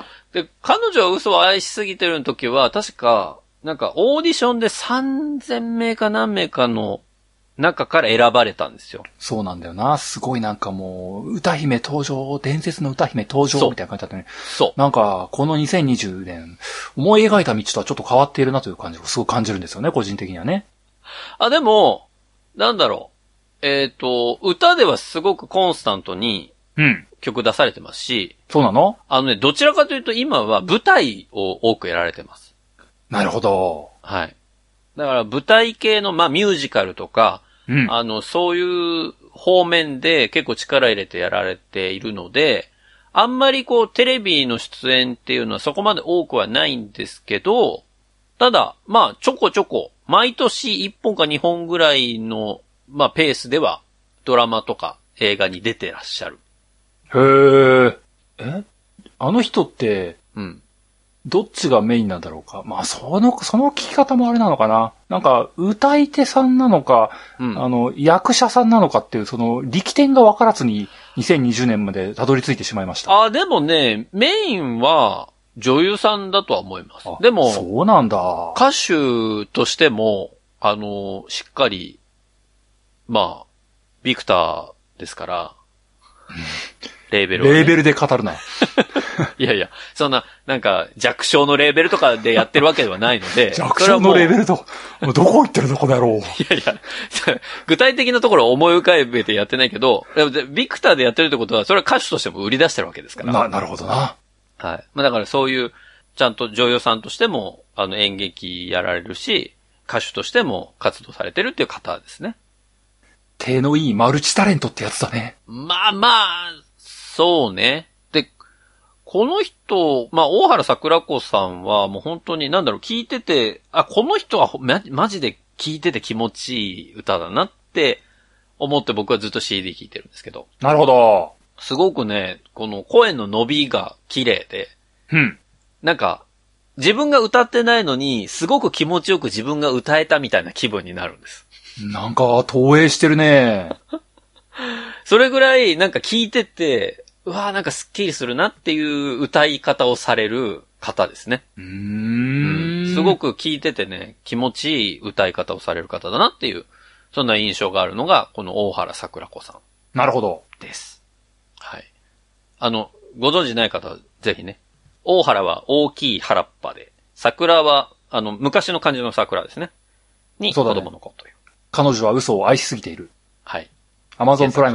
で、彼女は嘘を愛しすぎてるの時は、確か、なんかオーディションでさんぜんめいか何名かの中から選ばれたんですよ。 そうなんだよな。すごいなんかもう、歌姫登場、伝説の歌姫登場みたいな感じだったね。 そう。 なんか、このにせんにじゅうねん、思い描いた道とはちょっと変わっているなという感じをすごく感じるんですよね、個人的にはね。 あ、でも、なんだろう。えっと、歌ではすごくコンスタントに、 うん。 曲出されてますし。 そうなの？ あのね、どちらかというと今は舞台を多くやられてます。 なるほど。 はい。だから舞台系の、まあミュージカルとか、 うん、 あの、そういう方面で結構力入れてやられているので、あんまりこうテレビの出演っていうのはそこまで多くはないんですけど、ただ、まあちょこちょこ、毎年いっぽんかにほんぐらいの、まあペースではドラマとか映画に出てらっしゃる。 へー。え？あの人って、 うん。 どっちがメインなんだろうか。まあ、その、その聞き方もあれなのかな。なんか、歌い手さんなのか、うん、あの、役者さんなのかっていう、その、力点が分からずに、にせんにじゅうねんまでたどり着いてしまいました。 あ、でもね、メインは女優さんだとは思います。でも、 そうなんだ。 歌手としても、あの、しっかり、まあ、ビクターですから、レーベルを、ね。 レーベルで語るな。 いやいや、そんな、なんか、弱小のレーベルとかでやってるわけではないので。 弱小のレーベルと、もうどこ行ってるのこの野郎。いやいや、具体的なところを思い浮かべてやってないけど、ビクターでやってるってことは、それは歌手としても売り出してるわけですから。 な、なるほどな。はい。 まあだからそういう、ちゃんと女優さんとしても、あの演劇やられるし、歌手としても活動されてるっていう方ですね。 手のいいマルチタレントってやつだね。 まあまあ、そうね。で、この人、まあ、大原桜子さんはもう本当になんだろう、聞いてて、あ、この人はま、マジで聞いてて気持ちいい歌だなって思って僕はずっと シーディー 聞いてるんですけど。 なるほど。 すごくね、この声の伸びが綺麗で、 うん。 なんか、自分が歌ってないのに、すごく気持ちよく自分が歌えたみたいな気分になるんです。 なんか、投影してるね。 それぐらい、なんか聞いてて、うわーなんかスッキリするなっていう歌い方をされる方ですね。 うーん、 うん。すごく聞いててね、気持ちいい歌い方をされる方だなっていう、そんな印象があるのが、この大原桜子さん。 なるほど。 です。はい。あの、ご存知ない方は、ぜひね。大原は大きい原っぱで、桜は、あの、昔の漢字の桜ですね。に、子供の子という。 彼女は嘘を愛しすぎている。 はい。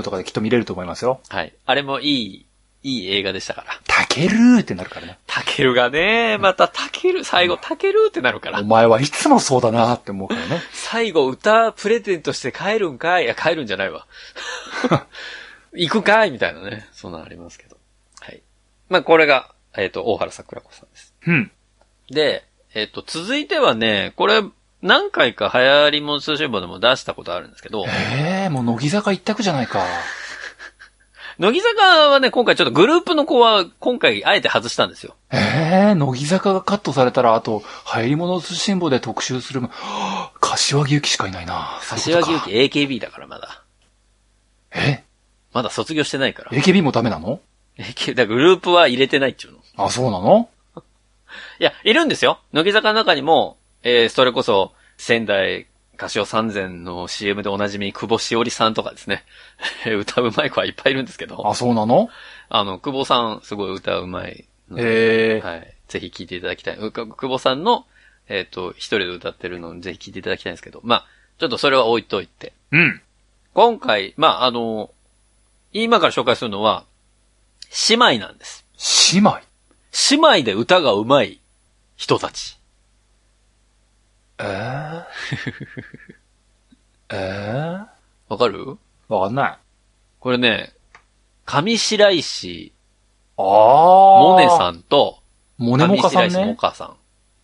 アマゾンプライムとかできっと見れると思いますよ。 はい。あれもいい、いい映画でしたから。 竹けるってなるからね。 たけるがね、またたける、最後たけるってなるから。 お前はいつもそうだなって思うからね。 最後歌プレゼントして帰るんかい？いや、帰るんじゃないわ。行くかいみたいなね。そんなのありますけど。はい。まあ、これが、えっと、大原桜子さんです。 うん。 で、えっと、続いてはね、これ、何回か流行りも通信簿でも出したことあるんですけど。 ええー、もう乃木坂一択じゃないか。 乃木坂はね、今回ちょっとグループの子は、今回あえて外したんですよ。 ええー、乃木坂がカットされたら、あと、流行り物通信簿で特集する、はぁ、柏木由紀しかいないな。 柏木由紀 エーケービー だからまだ。 えまだ卒業してないから。 エーケービー もダメなの？ エーケービー、だからグループは入れてないっちゅうの。 あ、そうなの？ いや、いるんですよ。乃木坂の中にも、えー、それこそ、仙台、歌唱三千の シーエム でおなじみ、久保しおりさんとかですね。歌うまい子はいっぱいいるんですけど。 あ、そうなの？ あの、久保さん、すごい歌うまいので。へー。 はい。ぜひ聴いていただきたい。久保さんの、えっと、一人で歌ってるのをぜひ聴いていただきたいんですけど。まあ、ちょっとそれは置いといて。 うん。 今回、まあ、あの、今から紹介するのは、姉妹なんです。 姉妹？ 姉妹で歌がうまい人たち。 えー、えー、 わかる？ わかんない。 これね、上白石、 あー。 モネさんと、 モネモカさんね。 上白石モカさん。 はー。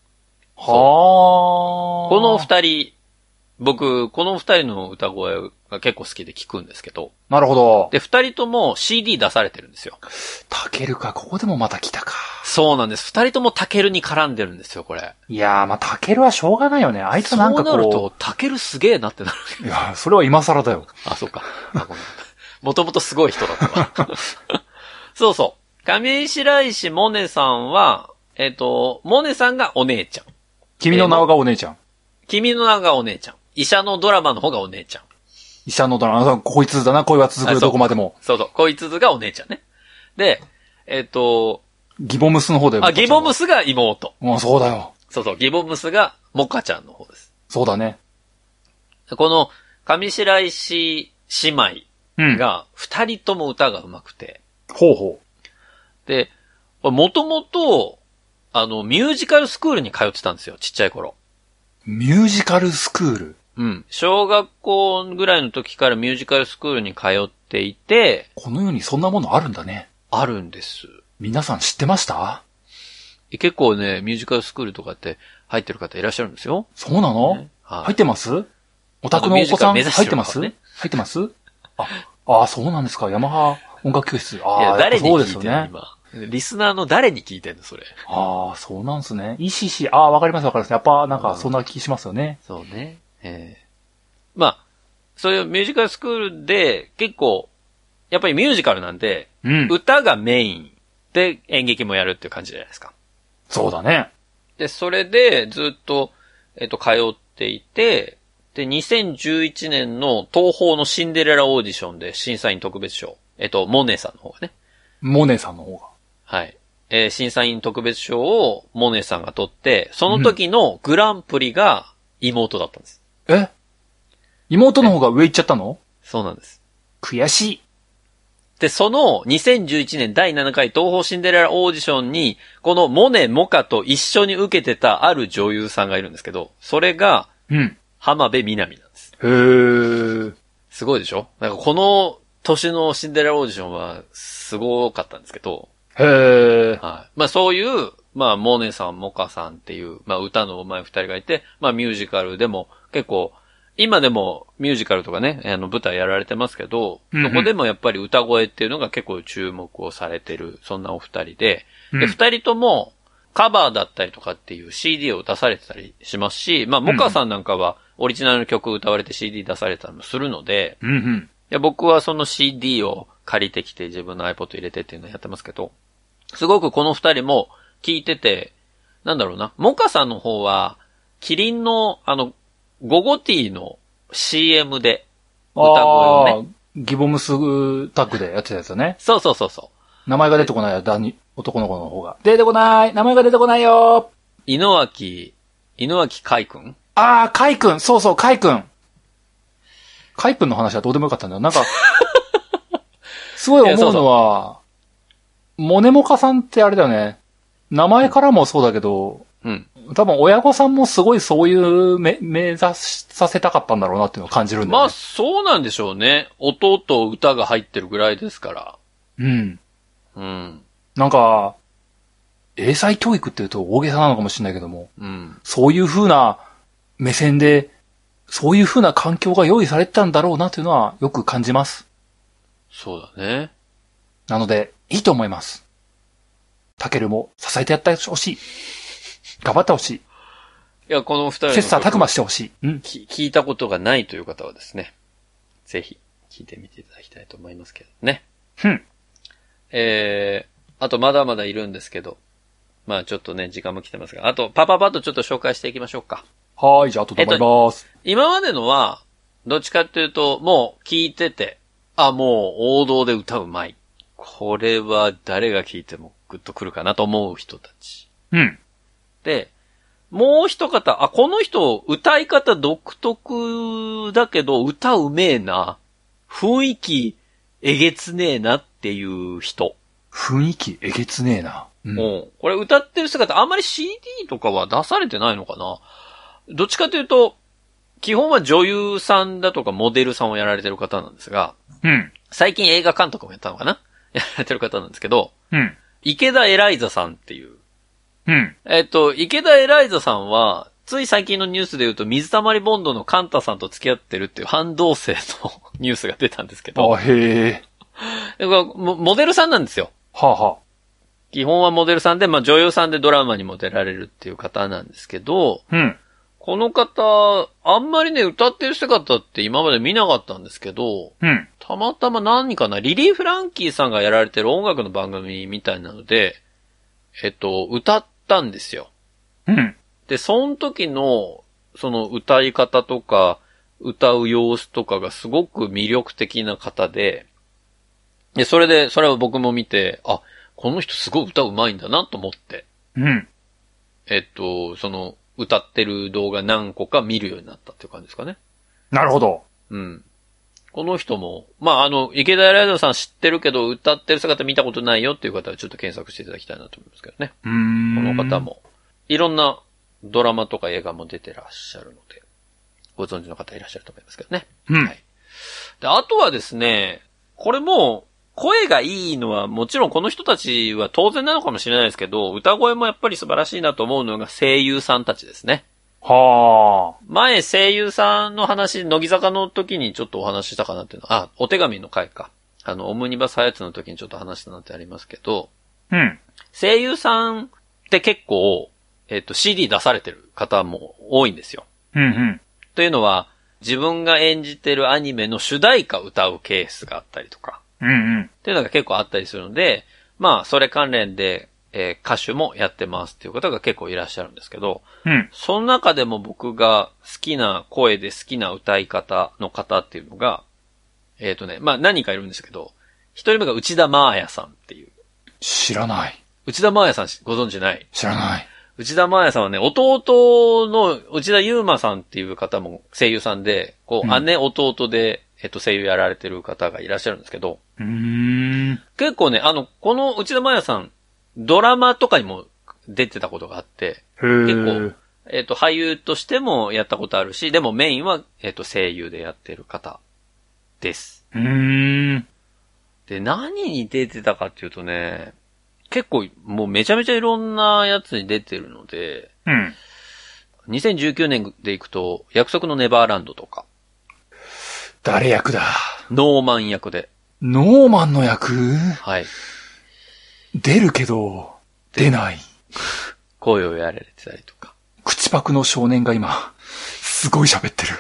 この二人、僕、この二人の歌声が結構好きで聞くんですけど。 なるほど。 で、二人とも シーディー 出されてるんですよ。 タケルか、ここでもまた来たか。 そうなんです。二人ともタケルに絡んでるんですよ、これ。 いやー、まあ、タケルはしょうがないよね。あいつなんかこう。 そうなると、タケルすげえなってなる。 いや、それは今更だよ。 あ、そうか。もともとすごい人だったわ。そうそう。上白石萌音さんは、えっと、萌音さんがお姉ちゃん。 君の名がお姉ちゃん。 君の名がお姉ちゃん。医者のドラマの方がお姉ちゃん。 医者のドラマ、こいつだな、恋は続くどこまでも。 そうそう、こいつがお姉ちゃんね。で、えっと、 ギボムスの方で。 あ、ギボムスが妹。 うん、そうだよ。 そうそう、ギボムスがモカちゃんの方です。 そうだね。 この、上白石姉妹が、二人とも歌が上手くて。 うん、ほうほう。で、もともと、あの、ミュージカルスクールに通ってたんですよ、ちっちゃい頃。 ミュージカルスクール？ うん。小学校ぐらいの時からミュージカルスクールに通っていて。 この世にそんなものあるんだね。 あるんです。 皆さん知ってました？ 結構ね、ミュージカルスクールとかって入ってる方いらっしゃるんですよ。 そうなの？ね、はい、入ってます？お宅のお子さん入ってます？入ってますあ、あ、そうなんですか。ヤマハ音楽教室。ああ、 いや、誰に聞いてんの、 ね、 今。リスナーの誰に聞いてんの、それ。 ああ、そうなんですね。イシシ、ああ、わかりますわかります。やっぱ、なんか、そんな気しますよね。 うん、そうね。ええー。まあ、そういうミュージカルスクールで、結構、やっぱりミュージカルなんで、うん、歌がメインで演劇もやるっていう感じじゃないですか。 そうだね。 で、それでずっと、えっと、通っていて、で、にせんじゅういちねんの東宝のシンデレラオーディションで審査員特別賞。えっと、モネさんの方がね。 モネさんの方が。 はい。えー、審査員特別賞をモネさんが取って、その時のグランプリが妹だったんです。 うん、え妹の方が上行っちゃったの？ そうなんです。 悔しい。 で、そのにせんじゅういちねんだいななかい東宝シンデレラオーディションに、このモネモカと一緒に受けてたある女優さんがいるんですけど、それが、 うん。 浜辺美波なんです。 へー。 すごいでしょ？なんかこの年のシンデレラオーディションはすごかったんですけど、 へー。 はい。まあそういう、まあモネさん、モカさんっていう、まあ歌の上手い二人がいて、まあミュージカルでも結構、今でもミュージカルとかね、あの舞台やられてますけど、うんうん、そこでもやっぱり歌声っていうのが結構注目をされてる、そんなお二人で、うん、で、二人ともカバーだったりとかっていう シーディー を出されてたりしますし、まあモカさんなんかはオリジナルの曲歌われて シーディー 出されたりもするので、 うんうん、いや僕はその シーディー を借りてきて自分の iPod 入れてっていうのをやってますけど、すごくこの二人も聴いてて、なんだろうな、モカさんの方は、キリンのあの、ゴゴティーのシーエム で歌声をね。 ギボムスタッグでやってたやつだね。 そうそうそうそう。 名前が出てこないよ、男の子の方が。出てこない名前が出てこないよ井野脇、井野脇海くんあー、海くんそうそう、海くん海くんの話はどうでもよかったんだよ。なんか、すごい思うのは、 モネモカさんってあれだよね。名前からもそうだけど、 うん。 多分親御さんもすごいそういう目、目指させたかったんだろうなっていうのを感じるんだよね。 まあ、そうなんでしょうね。音と歌が入ってるぐらいですから。 うん。 うん。 なんか、英才教育って言うと大げさなのかもしれないけども、 うん。 そういう風な目線で、そういう風な環境が用意されてたんだろうなというのはよく感じます。 そうだね。 なので、いいと思います。タケルも支えてやってほしい。頑張ってほしい。 いや、この二人の切磋琢磨してほしい。うん。 聞いたことがないという方はですね、ぜひ聞いてみていただきたいと思いますけどね。 うん。 えー、あとまだまだいるんですけど、まあちょっとね、時間も来てますが、あとパパパッとちょっと紹介していきましょうか。 はーい、じゃあ後で頑張ります、 えっと。今までのは、どっちかっていうと、もう聞いてて、あ、もう王道で歌うまい。これは誰が聞いてもグッとくるかなと思う人たち。 うん。 で、もう一方、あ、この人、歌い方独特だけど、歌うめえな。雰囲気、えげつねえなっていう人。 雰囲気えげつねえな。 うん。うん、これ歌ってる姿、あんまり シーディー とかは出されてないのかな。どっちかというと、基本は女優さんだとかモデルさんをやられてる方なんですが、 うん。 最近映画監督もやったのかなやられてる方なんですけど、 うん。 池田エライザさんっていう。 うん。 えっと、池田エライザさんは、つい最近のニュースで言うと、水溜りボンドのカンタさんと付き合ってるっていう半同棲のニュースが出たんですけど。 あ、へえ。 モデルさんなんですよ。 はあ、はあ。 基本はモデルさんで、まあ女優さんでドラマにも出られるっていう方なんですけど、 うん。 この方、あんまりね、歌ってる姿って今まで見なかったんですけど、 うん。 たまたま何かな、リリー・フランキーさんがやられてる音楽の番組みたいなので、えっと、歌ったんですよ。 うん。 で、その時の、その歌い方とか、歌う様子とかがすごく魅力的な方で、で、それで、それを僕も見て、あ、この人すごい歌うまいんだなと思って、 うん。 えっと、その、歌ってる動画何個か見るようになったっていう感じですかね。 なるほど。 うん。この人も、まあ、あの、池田エライザさん知ってるけど、歌ってる姿見たことないよっていう方はちょっと検索していただきたいなと思いますけどね。 うーん。 この方も、いろんなドラマとか映画も出てらっしゃるので、ご存知の方いらっしゃると思いますけどね。 うん。 はい。で、あとはですね、これも、声がいいのはもちろんこの人たちは当然なのかもしれないですけど、歌声もやっぱり素晴らしいなと思うのが声優さんたちですね。 はあ。 前声優さんの話、乃木坂の時にちょっとお話ししたかなっていうのは、あ、お手紙の回か。あの、オムニバスハヤツの時にちょっと話したなってありますけど、 うん。 声優さんって結構、えっと、シーディー 出されてる方も多いんですよ。 うんうん。 というのは、自分が演じてるアニメの主題歌を歌うケースがあったりとか、 うんうん。 っていうのが結構あったりするので、まあ、それ関連で、えー、歌手もやってますっていう方が結構いらっしゃるんですけど、 うん。 その中でも僕が好きな声で好きな歌い方の方っていうのが、えっとね、まあ何人かいるんですけど、一人目が内田真彩さんっていう。 知らない。 内田真彩さんご存知ない？ 知らない。 内田真彩さんはね、弟の内田祐馬さんっていう方も声優さんで、こう、 うん姉、弟で、えっと、声優やられてる方がいらっしゃるんですけど、 うーん。 結構ね、あの、この内田真彩さん、ドラマとかにも出てたことがあって、 へー。 結構、えっと、俳優としてもやったことあるし、でもメインは、えっと、声優でやってる方です。 うーん。 で、何に出てたかっていうとね、結構もうめちゃめちゃいろんなやつに出てるので、 うん。 にせんじゅうきゅうねんでいくと、約束のネバーランドとか、 誰役だ？ ノーマン役で。 ノーマンの役？ はい。 出るけど、出ない。 声をやられてたりとか。 口パクの少年が今、すごい喋ってる。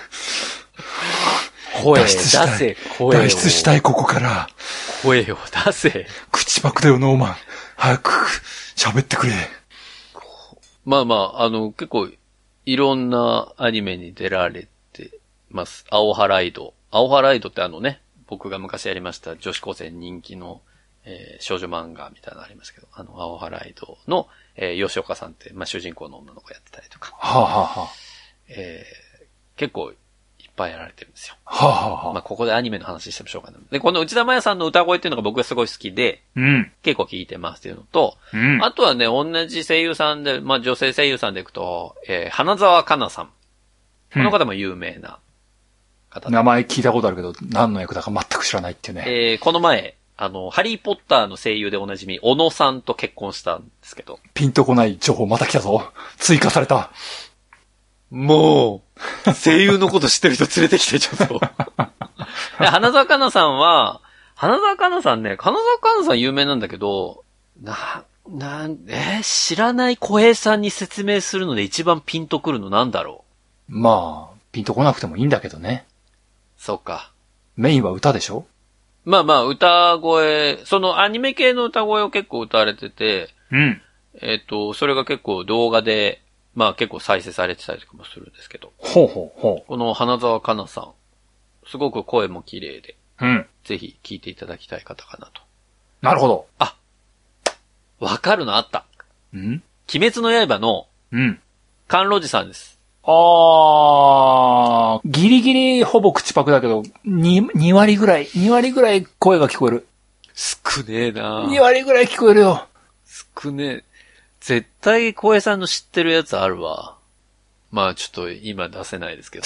声脱出したい。 出せ、声を。 脱出したい、ここから。 声を出せ。 口パクだよ、ノーマン。早く、喋ってくれ。 まあまあ、あの、結構、いろんなアニメに出られてます。青ハライド。青ハライドってあのね、僕が昔やりました女子高生人気の、えー、少女漫画みたいなのありましたけど、あの、青ハライドの、えー、吉岡さんって、まあ、主人公の女の子やってたりとか。 はあ、はあはあ、 えー、結構、いっぱいやられてるんですよ。 はあ、はあはあ、 まあ、ここでアニメの話してもしょうがない。で、この内田真彩さんの歌声っていうのが僕がすごい好きで、 うん。 結構聞いてますっていうのと、 うん。 あとはね、同じ声優さんで、まあ、女性声優さんでいくと、えー、花澤香菜さん。この方も有名な方、 うん、名前聞いたことあるけど、何の役だか全く知らないっていうね。 えー、この前、あの、ハリーポッターの声優でおなじみ、小野さんと結婚したんですけど。 ピンとこない情報また来たぞ。追加された。 もう、声優のこと知ってる人連れてきて、ちょっと。花澤香菜さんは、花澤香菜さんね、花澤香菜さん有名なんだけど、な、なん、えー、知らない小平さんに説明するので一番ピンとくるのなんだろう。まあ、ピンとこなくてもいいんだけどね。 そうか。 メインは歌でしょ？ まあまあ、歌声、そのアニメ系の歌声を結構歌われてて、 うん。 えっと、それが結構動画で、まあ結構再生されてたりとかもするんですけど。 ほうほうほう。 この花澤香菜さん、すごく声も綺麗で、 うん。 ぜひ聴いていただきたい方かなと。 なるほど。 あ、わかるのあった。 ん？ 鬼滅の刃の、 うん。 甘露寺さんです。 あー、ギリギリほぼ口パクだけど、に、に割ぐらい、に割ぐらい声が聞こえる。 少ねえなに割ぐらい聞こえるよ。 少ねえ。絶対小江さんの知ってるやつあるわ。まあちょっと今出せないですけど。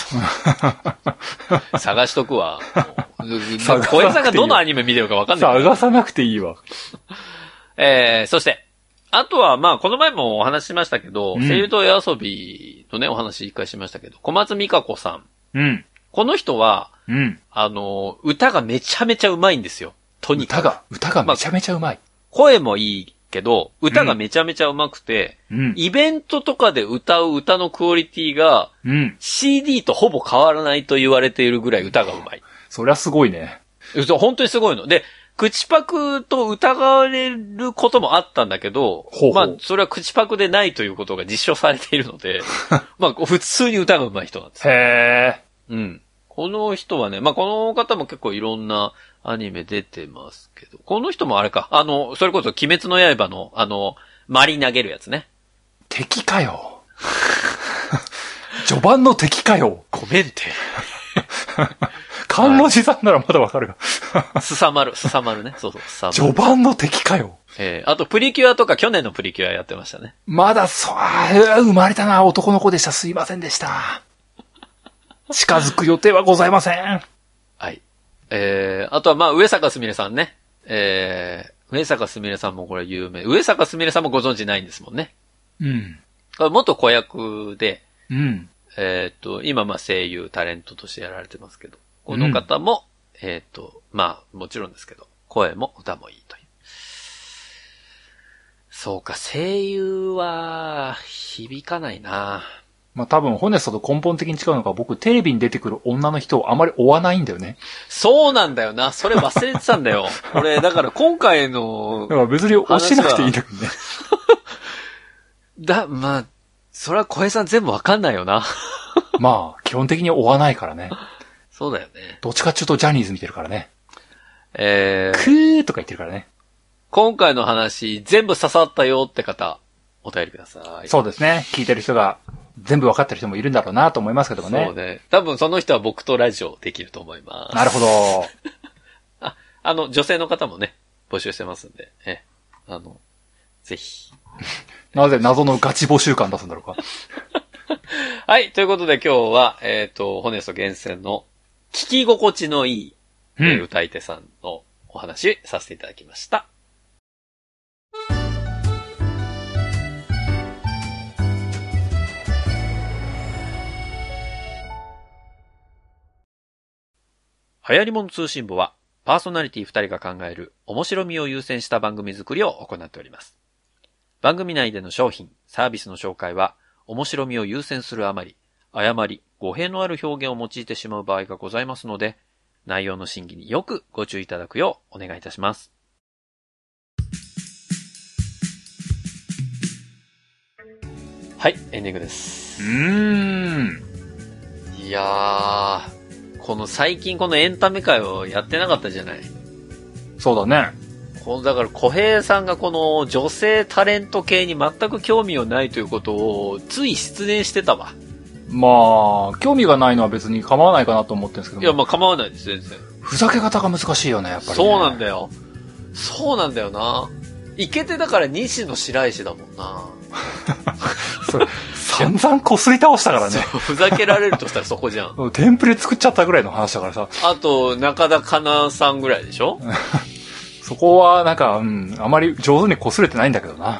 探しとくわ。小江さんがどのアニメ見てるかわかんない。 探さなくていいわ。 えー、そして、あとはまあこの前もお話ししましたけど、うん、声優と絵遊びのねお話一回しましたけど、小松美香子さん。 うん。 この人は、 うん。 あの、歌がめちゃめちゃ上手いんですよ。とにかく。 歌が、歌がめちゃめちゃ上手い。まあ、 声もいいけど、歌がめちゃめちゃ上手くて、うん、イベントとかで歌う歌のクオリティが、うん、シーディー とほぼ変わらないと言われているぐらい歌が上手い。 そりゃすごいね。 本当にすごいの。で、口パクと疑われることもあったんだけど、ほうほう、まあ、それは口パクでないということが実証されているので、まあ、普通に歌が上手い人なんです。 へー。うん。この人はね、まあ、この方も結構いろんなアニメ出てますけど、この人もあれか、あの、それこそ鬼滅の刃の、あの、マリ投げるやつね。 敵かよ。序盤の敵かよ。 ごめんて。 甘露寺さんならまだわかるが。すさまる、すさまるね。そうそう、すさまる。 序盤の敵かよ。 ええー、あとプリキュアとか去年のプリキュアやってましたね。 まだ、そう、生まれたな、男の子でした。すいませんでした。近づく予定はございません。 はい。えー、あとはまあ、上坂すみれさんね。えー、上坂すみれさんもこれ有名。上坂すみれさんもご存知ないんですもんね。 うん。 元子役で、 うん。 えっと、今まあ声優、タレントとしてやられてますけど、この方も、うん、えっと、まあ、もちろんですけど、声も歌もいいという。そうか、声優は、響かないな。 まあ多分、ホネストと根本的に違うのが、僕、テレビに出てくる女の人をあまり追わないんだよね。 そうなんだよな。それ忘れてたんだよ。俺、だから今回の。 だから別に押しなくていいんだけどね。 だ、まあ、それは小江さん全部わかんないよな。 まあ、基本的に追わないからね。 そうだよね。 どっちかっていうとジャニーズ見てるからね。 えー。 クーとか言ってるからね。 今回の話、全部刺さったよって方、お便りください。 そうですね。聞いてる人が、全部分かってる人もいるんだろうなと思いますけどもね。 そうね。多分その人は僕とラジオできると思います。 なるほど。 あ、あの、女性の方もね、募集してますんで、え、あの、ぜひ。 なぜ謎のガチ募集感出すんだろうか。 はい。ということで今日は、えっ、ー、と、ホネスト厳選の聞き心地のいい、うん、歌い手さんのお話させていただきました。流行り物通信簿は、パーソナリティふたりが考える面白みを優先した番組作りを行っております。番組内での商品、サービスの紹介は、面白みを優先するあまり、誤り、語弊のある表現を用いてしまう場合がございますので、内容の審議によくご注意いただくようお願いいたします。はい、エンディングです。 うーん。 いやー、この最近このエンタメ界をやってなかったじゃない。 そうだね。 このだから小平さんがこの女性タレント系に全く興味をないということをつい失念してたわ。 まあ、興味がないのは別に構わないかなと思ってるんですけども。 いや、まあ構わないです、全然。 ふざけ方が難しいよね、やっぱり、ね。 そうなんだよ。そうなんだよな。イケてだから西野白石だもんな。 それ、散々こすり倒したからね。 ふざけられるとしたらそこじゃん。 テンプレ作っちゃったぐらいの話だからさ。 あと、中田香奈さんぐらいでしょそこは、なんか、うん、あまり上手にこすれてないんだけどな。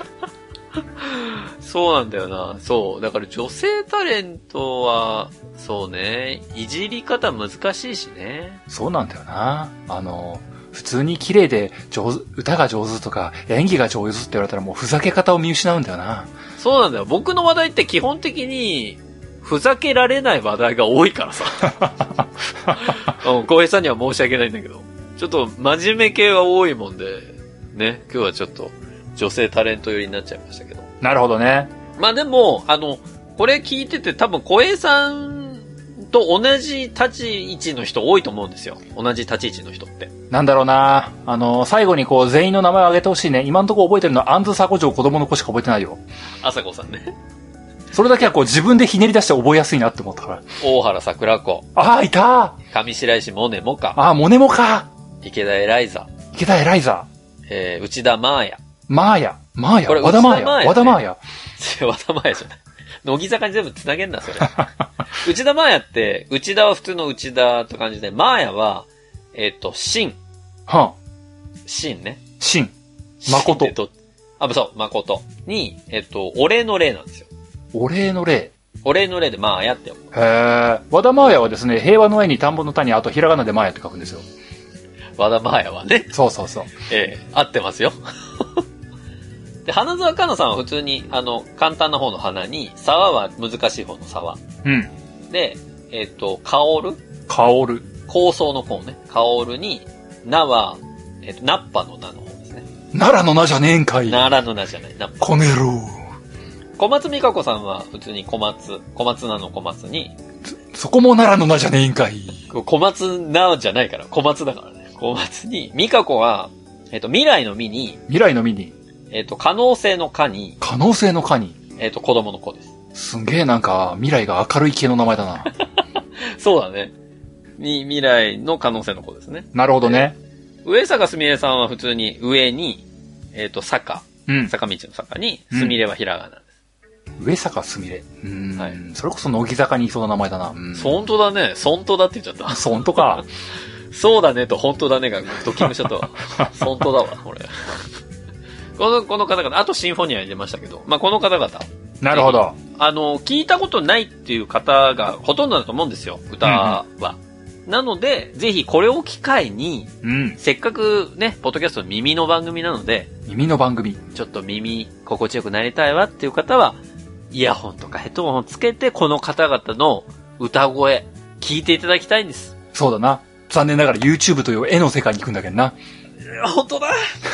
そうなんだよな。そう。だから女性タレントは、そうね、いじり方難しいしね。 そうなんだよな。あの、普通に綺麗で上手、歌が上手とか演技が上手って言われたらもうふざけ方を見失うんだよな。 そうなんだよ。僕の話題って基本的に、ふざけられない話題が多いからさ。うん、小平さんには申し訳ないんだけど。ちょっと真面目系が多いもんで、ね、今日はちょっと女性タレント寄りになっちゃいましたけど。 なるほどね。 まあでも、あの、これ聞いてて多分小平さんと同じ立ち位置の人多いと思うんですよ。同じ立ち位置の人って。 なんだろうな。あの、最後にこう全員の名前を挙げてほしいね。今のところ覚えてるのは、アンズサコ城子供の子しか覚えてないよ。 朝子さんね。 それだけはこう自分でひねり出して覚えやすいなって思ったから。 大原桜子。 ああ、いた上白石萌音もか。 ああ、モネモか。 池田エライザ。 池田エライザ。 えー、内田マーヤ。 マーヤ。マーヤ。 これ和田マーヤ。和田マーヤ。 和田マーヤじゃない。乃木坂に全部繋げんな、それ。内田マーヤって、内田は普通の内田と感じで、マーヤは、えっ、ー、と、シン。 はん。 シンね。 シン。誠。 あ、そう、誠に、えっ、ー、と、お礼の礼なんですよ。 お礼の礼。 お礼の礼でマーヤって呼ぶ。 へー。和田マーヤはですね、平和の絵に田んぼの田に、あとひらがなでマーヤって書くんですよ。 和田マーヤはね。 そうそうそう。 ええー、合ってますよ。で、花澤香菜さんは普通に、あの、簡単な方の花に、沢は難しい方の沢。 うん。 で、えっ、ー、と、香る香る。 香草の香ね。香るに、菜は、えっ、ー、と、ナッパの菜の方ですね。 奈良の菜じゃねえんかい。 奈良の菜じゃない。ナッパ。 こねろ。 小松美香子さんは普通に小松、小松菜の小松に。 そ、そこも奈良の菜じゃねえんかい。 小松菜じゃないから、小松だからね。小松に、美香子は、えっ、ー、と、未来の実に、 未来の実に、 えっ、ー、と、可能性の可に、 可能性の可に、 えっ、ー、と、子供の子です。 すんげえなんか、未来が明るい系の名前だな。 そうだね。に、未来の可能性の子ですね。 なるほどね。 上坂すみれさんは普通に上に、えっ、ー、と、坂。うん。坂道の坂に、すみれはひらがなです。 うん、上坂すみれ。うん。 はい。 それこそ乃木坂にいそうな名前だな。うん。 本当だね。本当だって言っちゃった。 本当か。 そうだねと本当だねがドッキングしちゃったわ。本当だわ、これ。この、この方々、あとシンフォニアに出ましたけど、まあ、この方々。なるほど。 あの、聞いたことないっていう方がほとんどだと思うんですよ、歌は。うんうん、なので、ぜひこれを機会に、うん、せっかくね、ポッドキャスト耳の番組なので、 耳の番組。 ちょっと耳心地よくなりたいわっていう方は、イヤホンとかヘッドホンをつけて、この方々の歌声、聞いていただきたいんです。 そうだな。残念ながら YouTube という絵の世界に行くんだけどな。 本当だ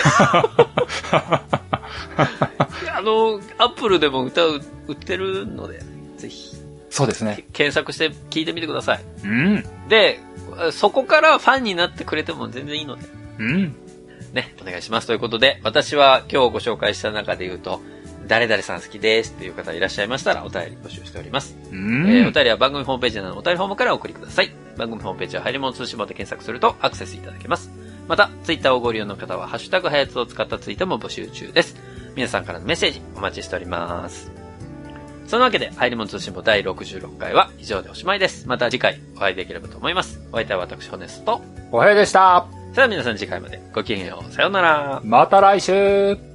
あの、アップルでも歌う、売ってるので、ぜひ。 そうですね。 検索して聞いてみてください。 うん。 で、そこからファンになってくれても全然いいので。 うん。 ね、お願いします。ということで、私は今日ご紹介した中で言うと、誰々さん好きですっていう方いらっしゃいましたらお便り募集しております。 うん、 えー、お便りは番組ホームページなどのお便りフォームからお送りください。番組ホームページは入り物通信簿で検索するとアクセスいただけます。また、ツイッターをご利用の方はハッシュタグはやつを使ったツイートも募集中です。皆さんからのメッセージお待ちしております。そのわけで、入り物通信簿だいろくじゅうろっかいは以上でおしまいです。また次回お会いできればと思います。お相手は私、ホネスト。 おはようでした。 さあ皆さん次回までごきげんよう。さようなら。 また来週。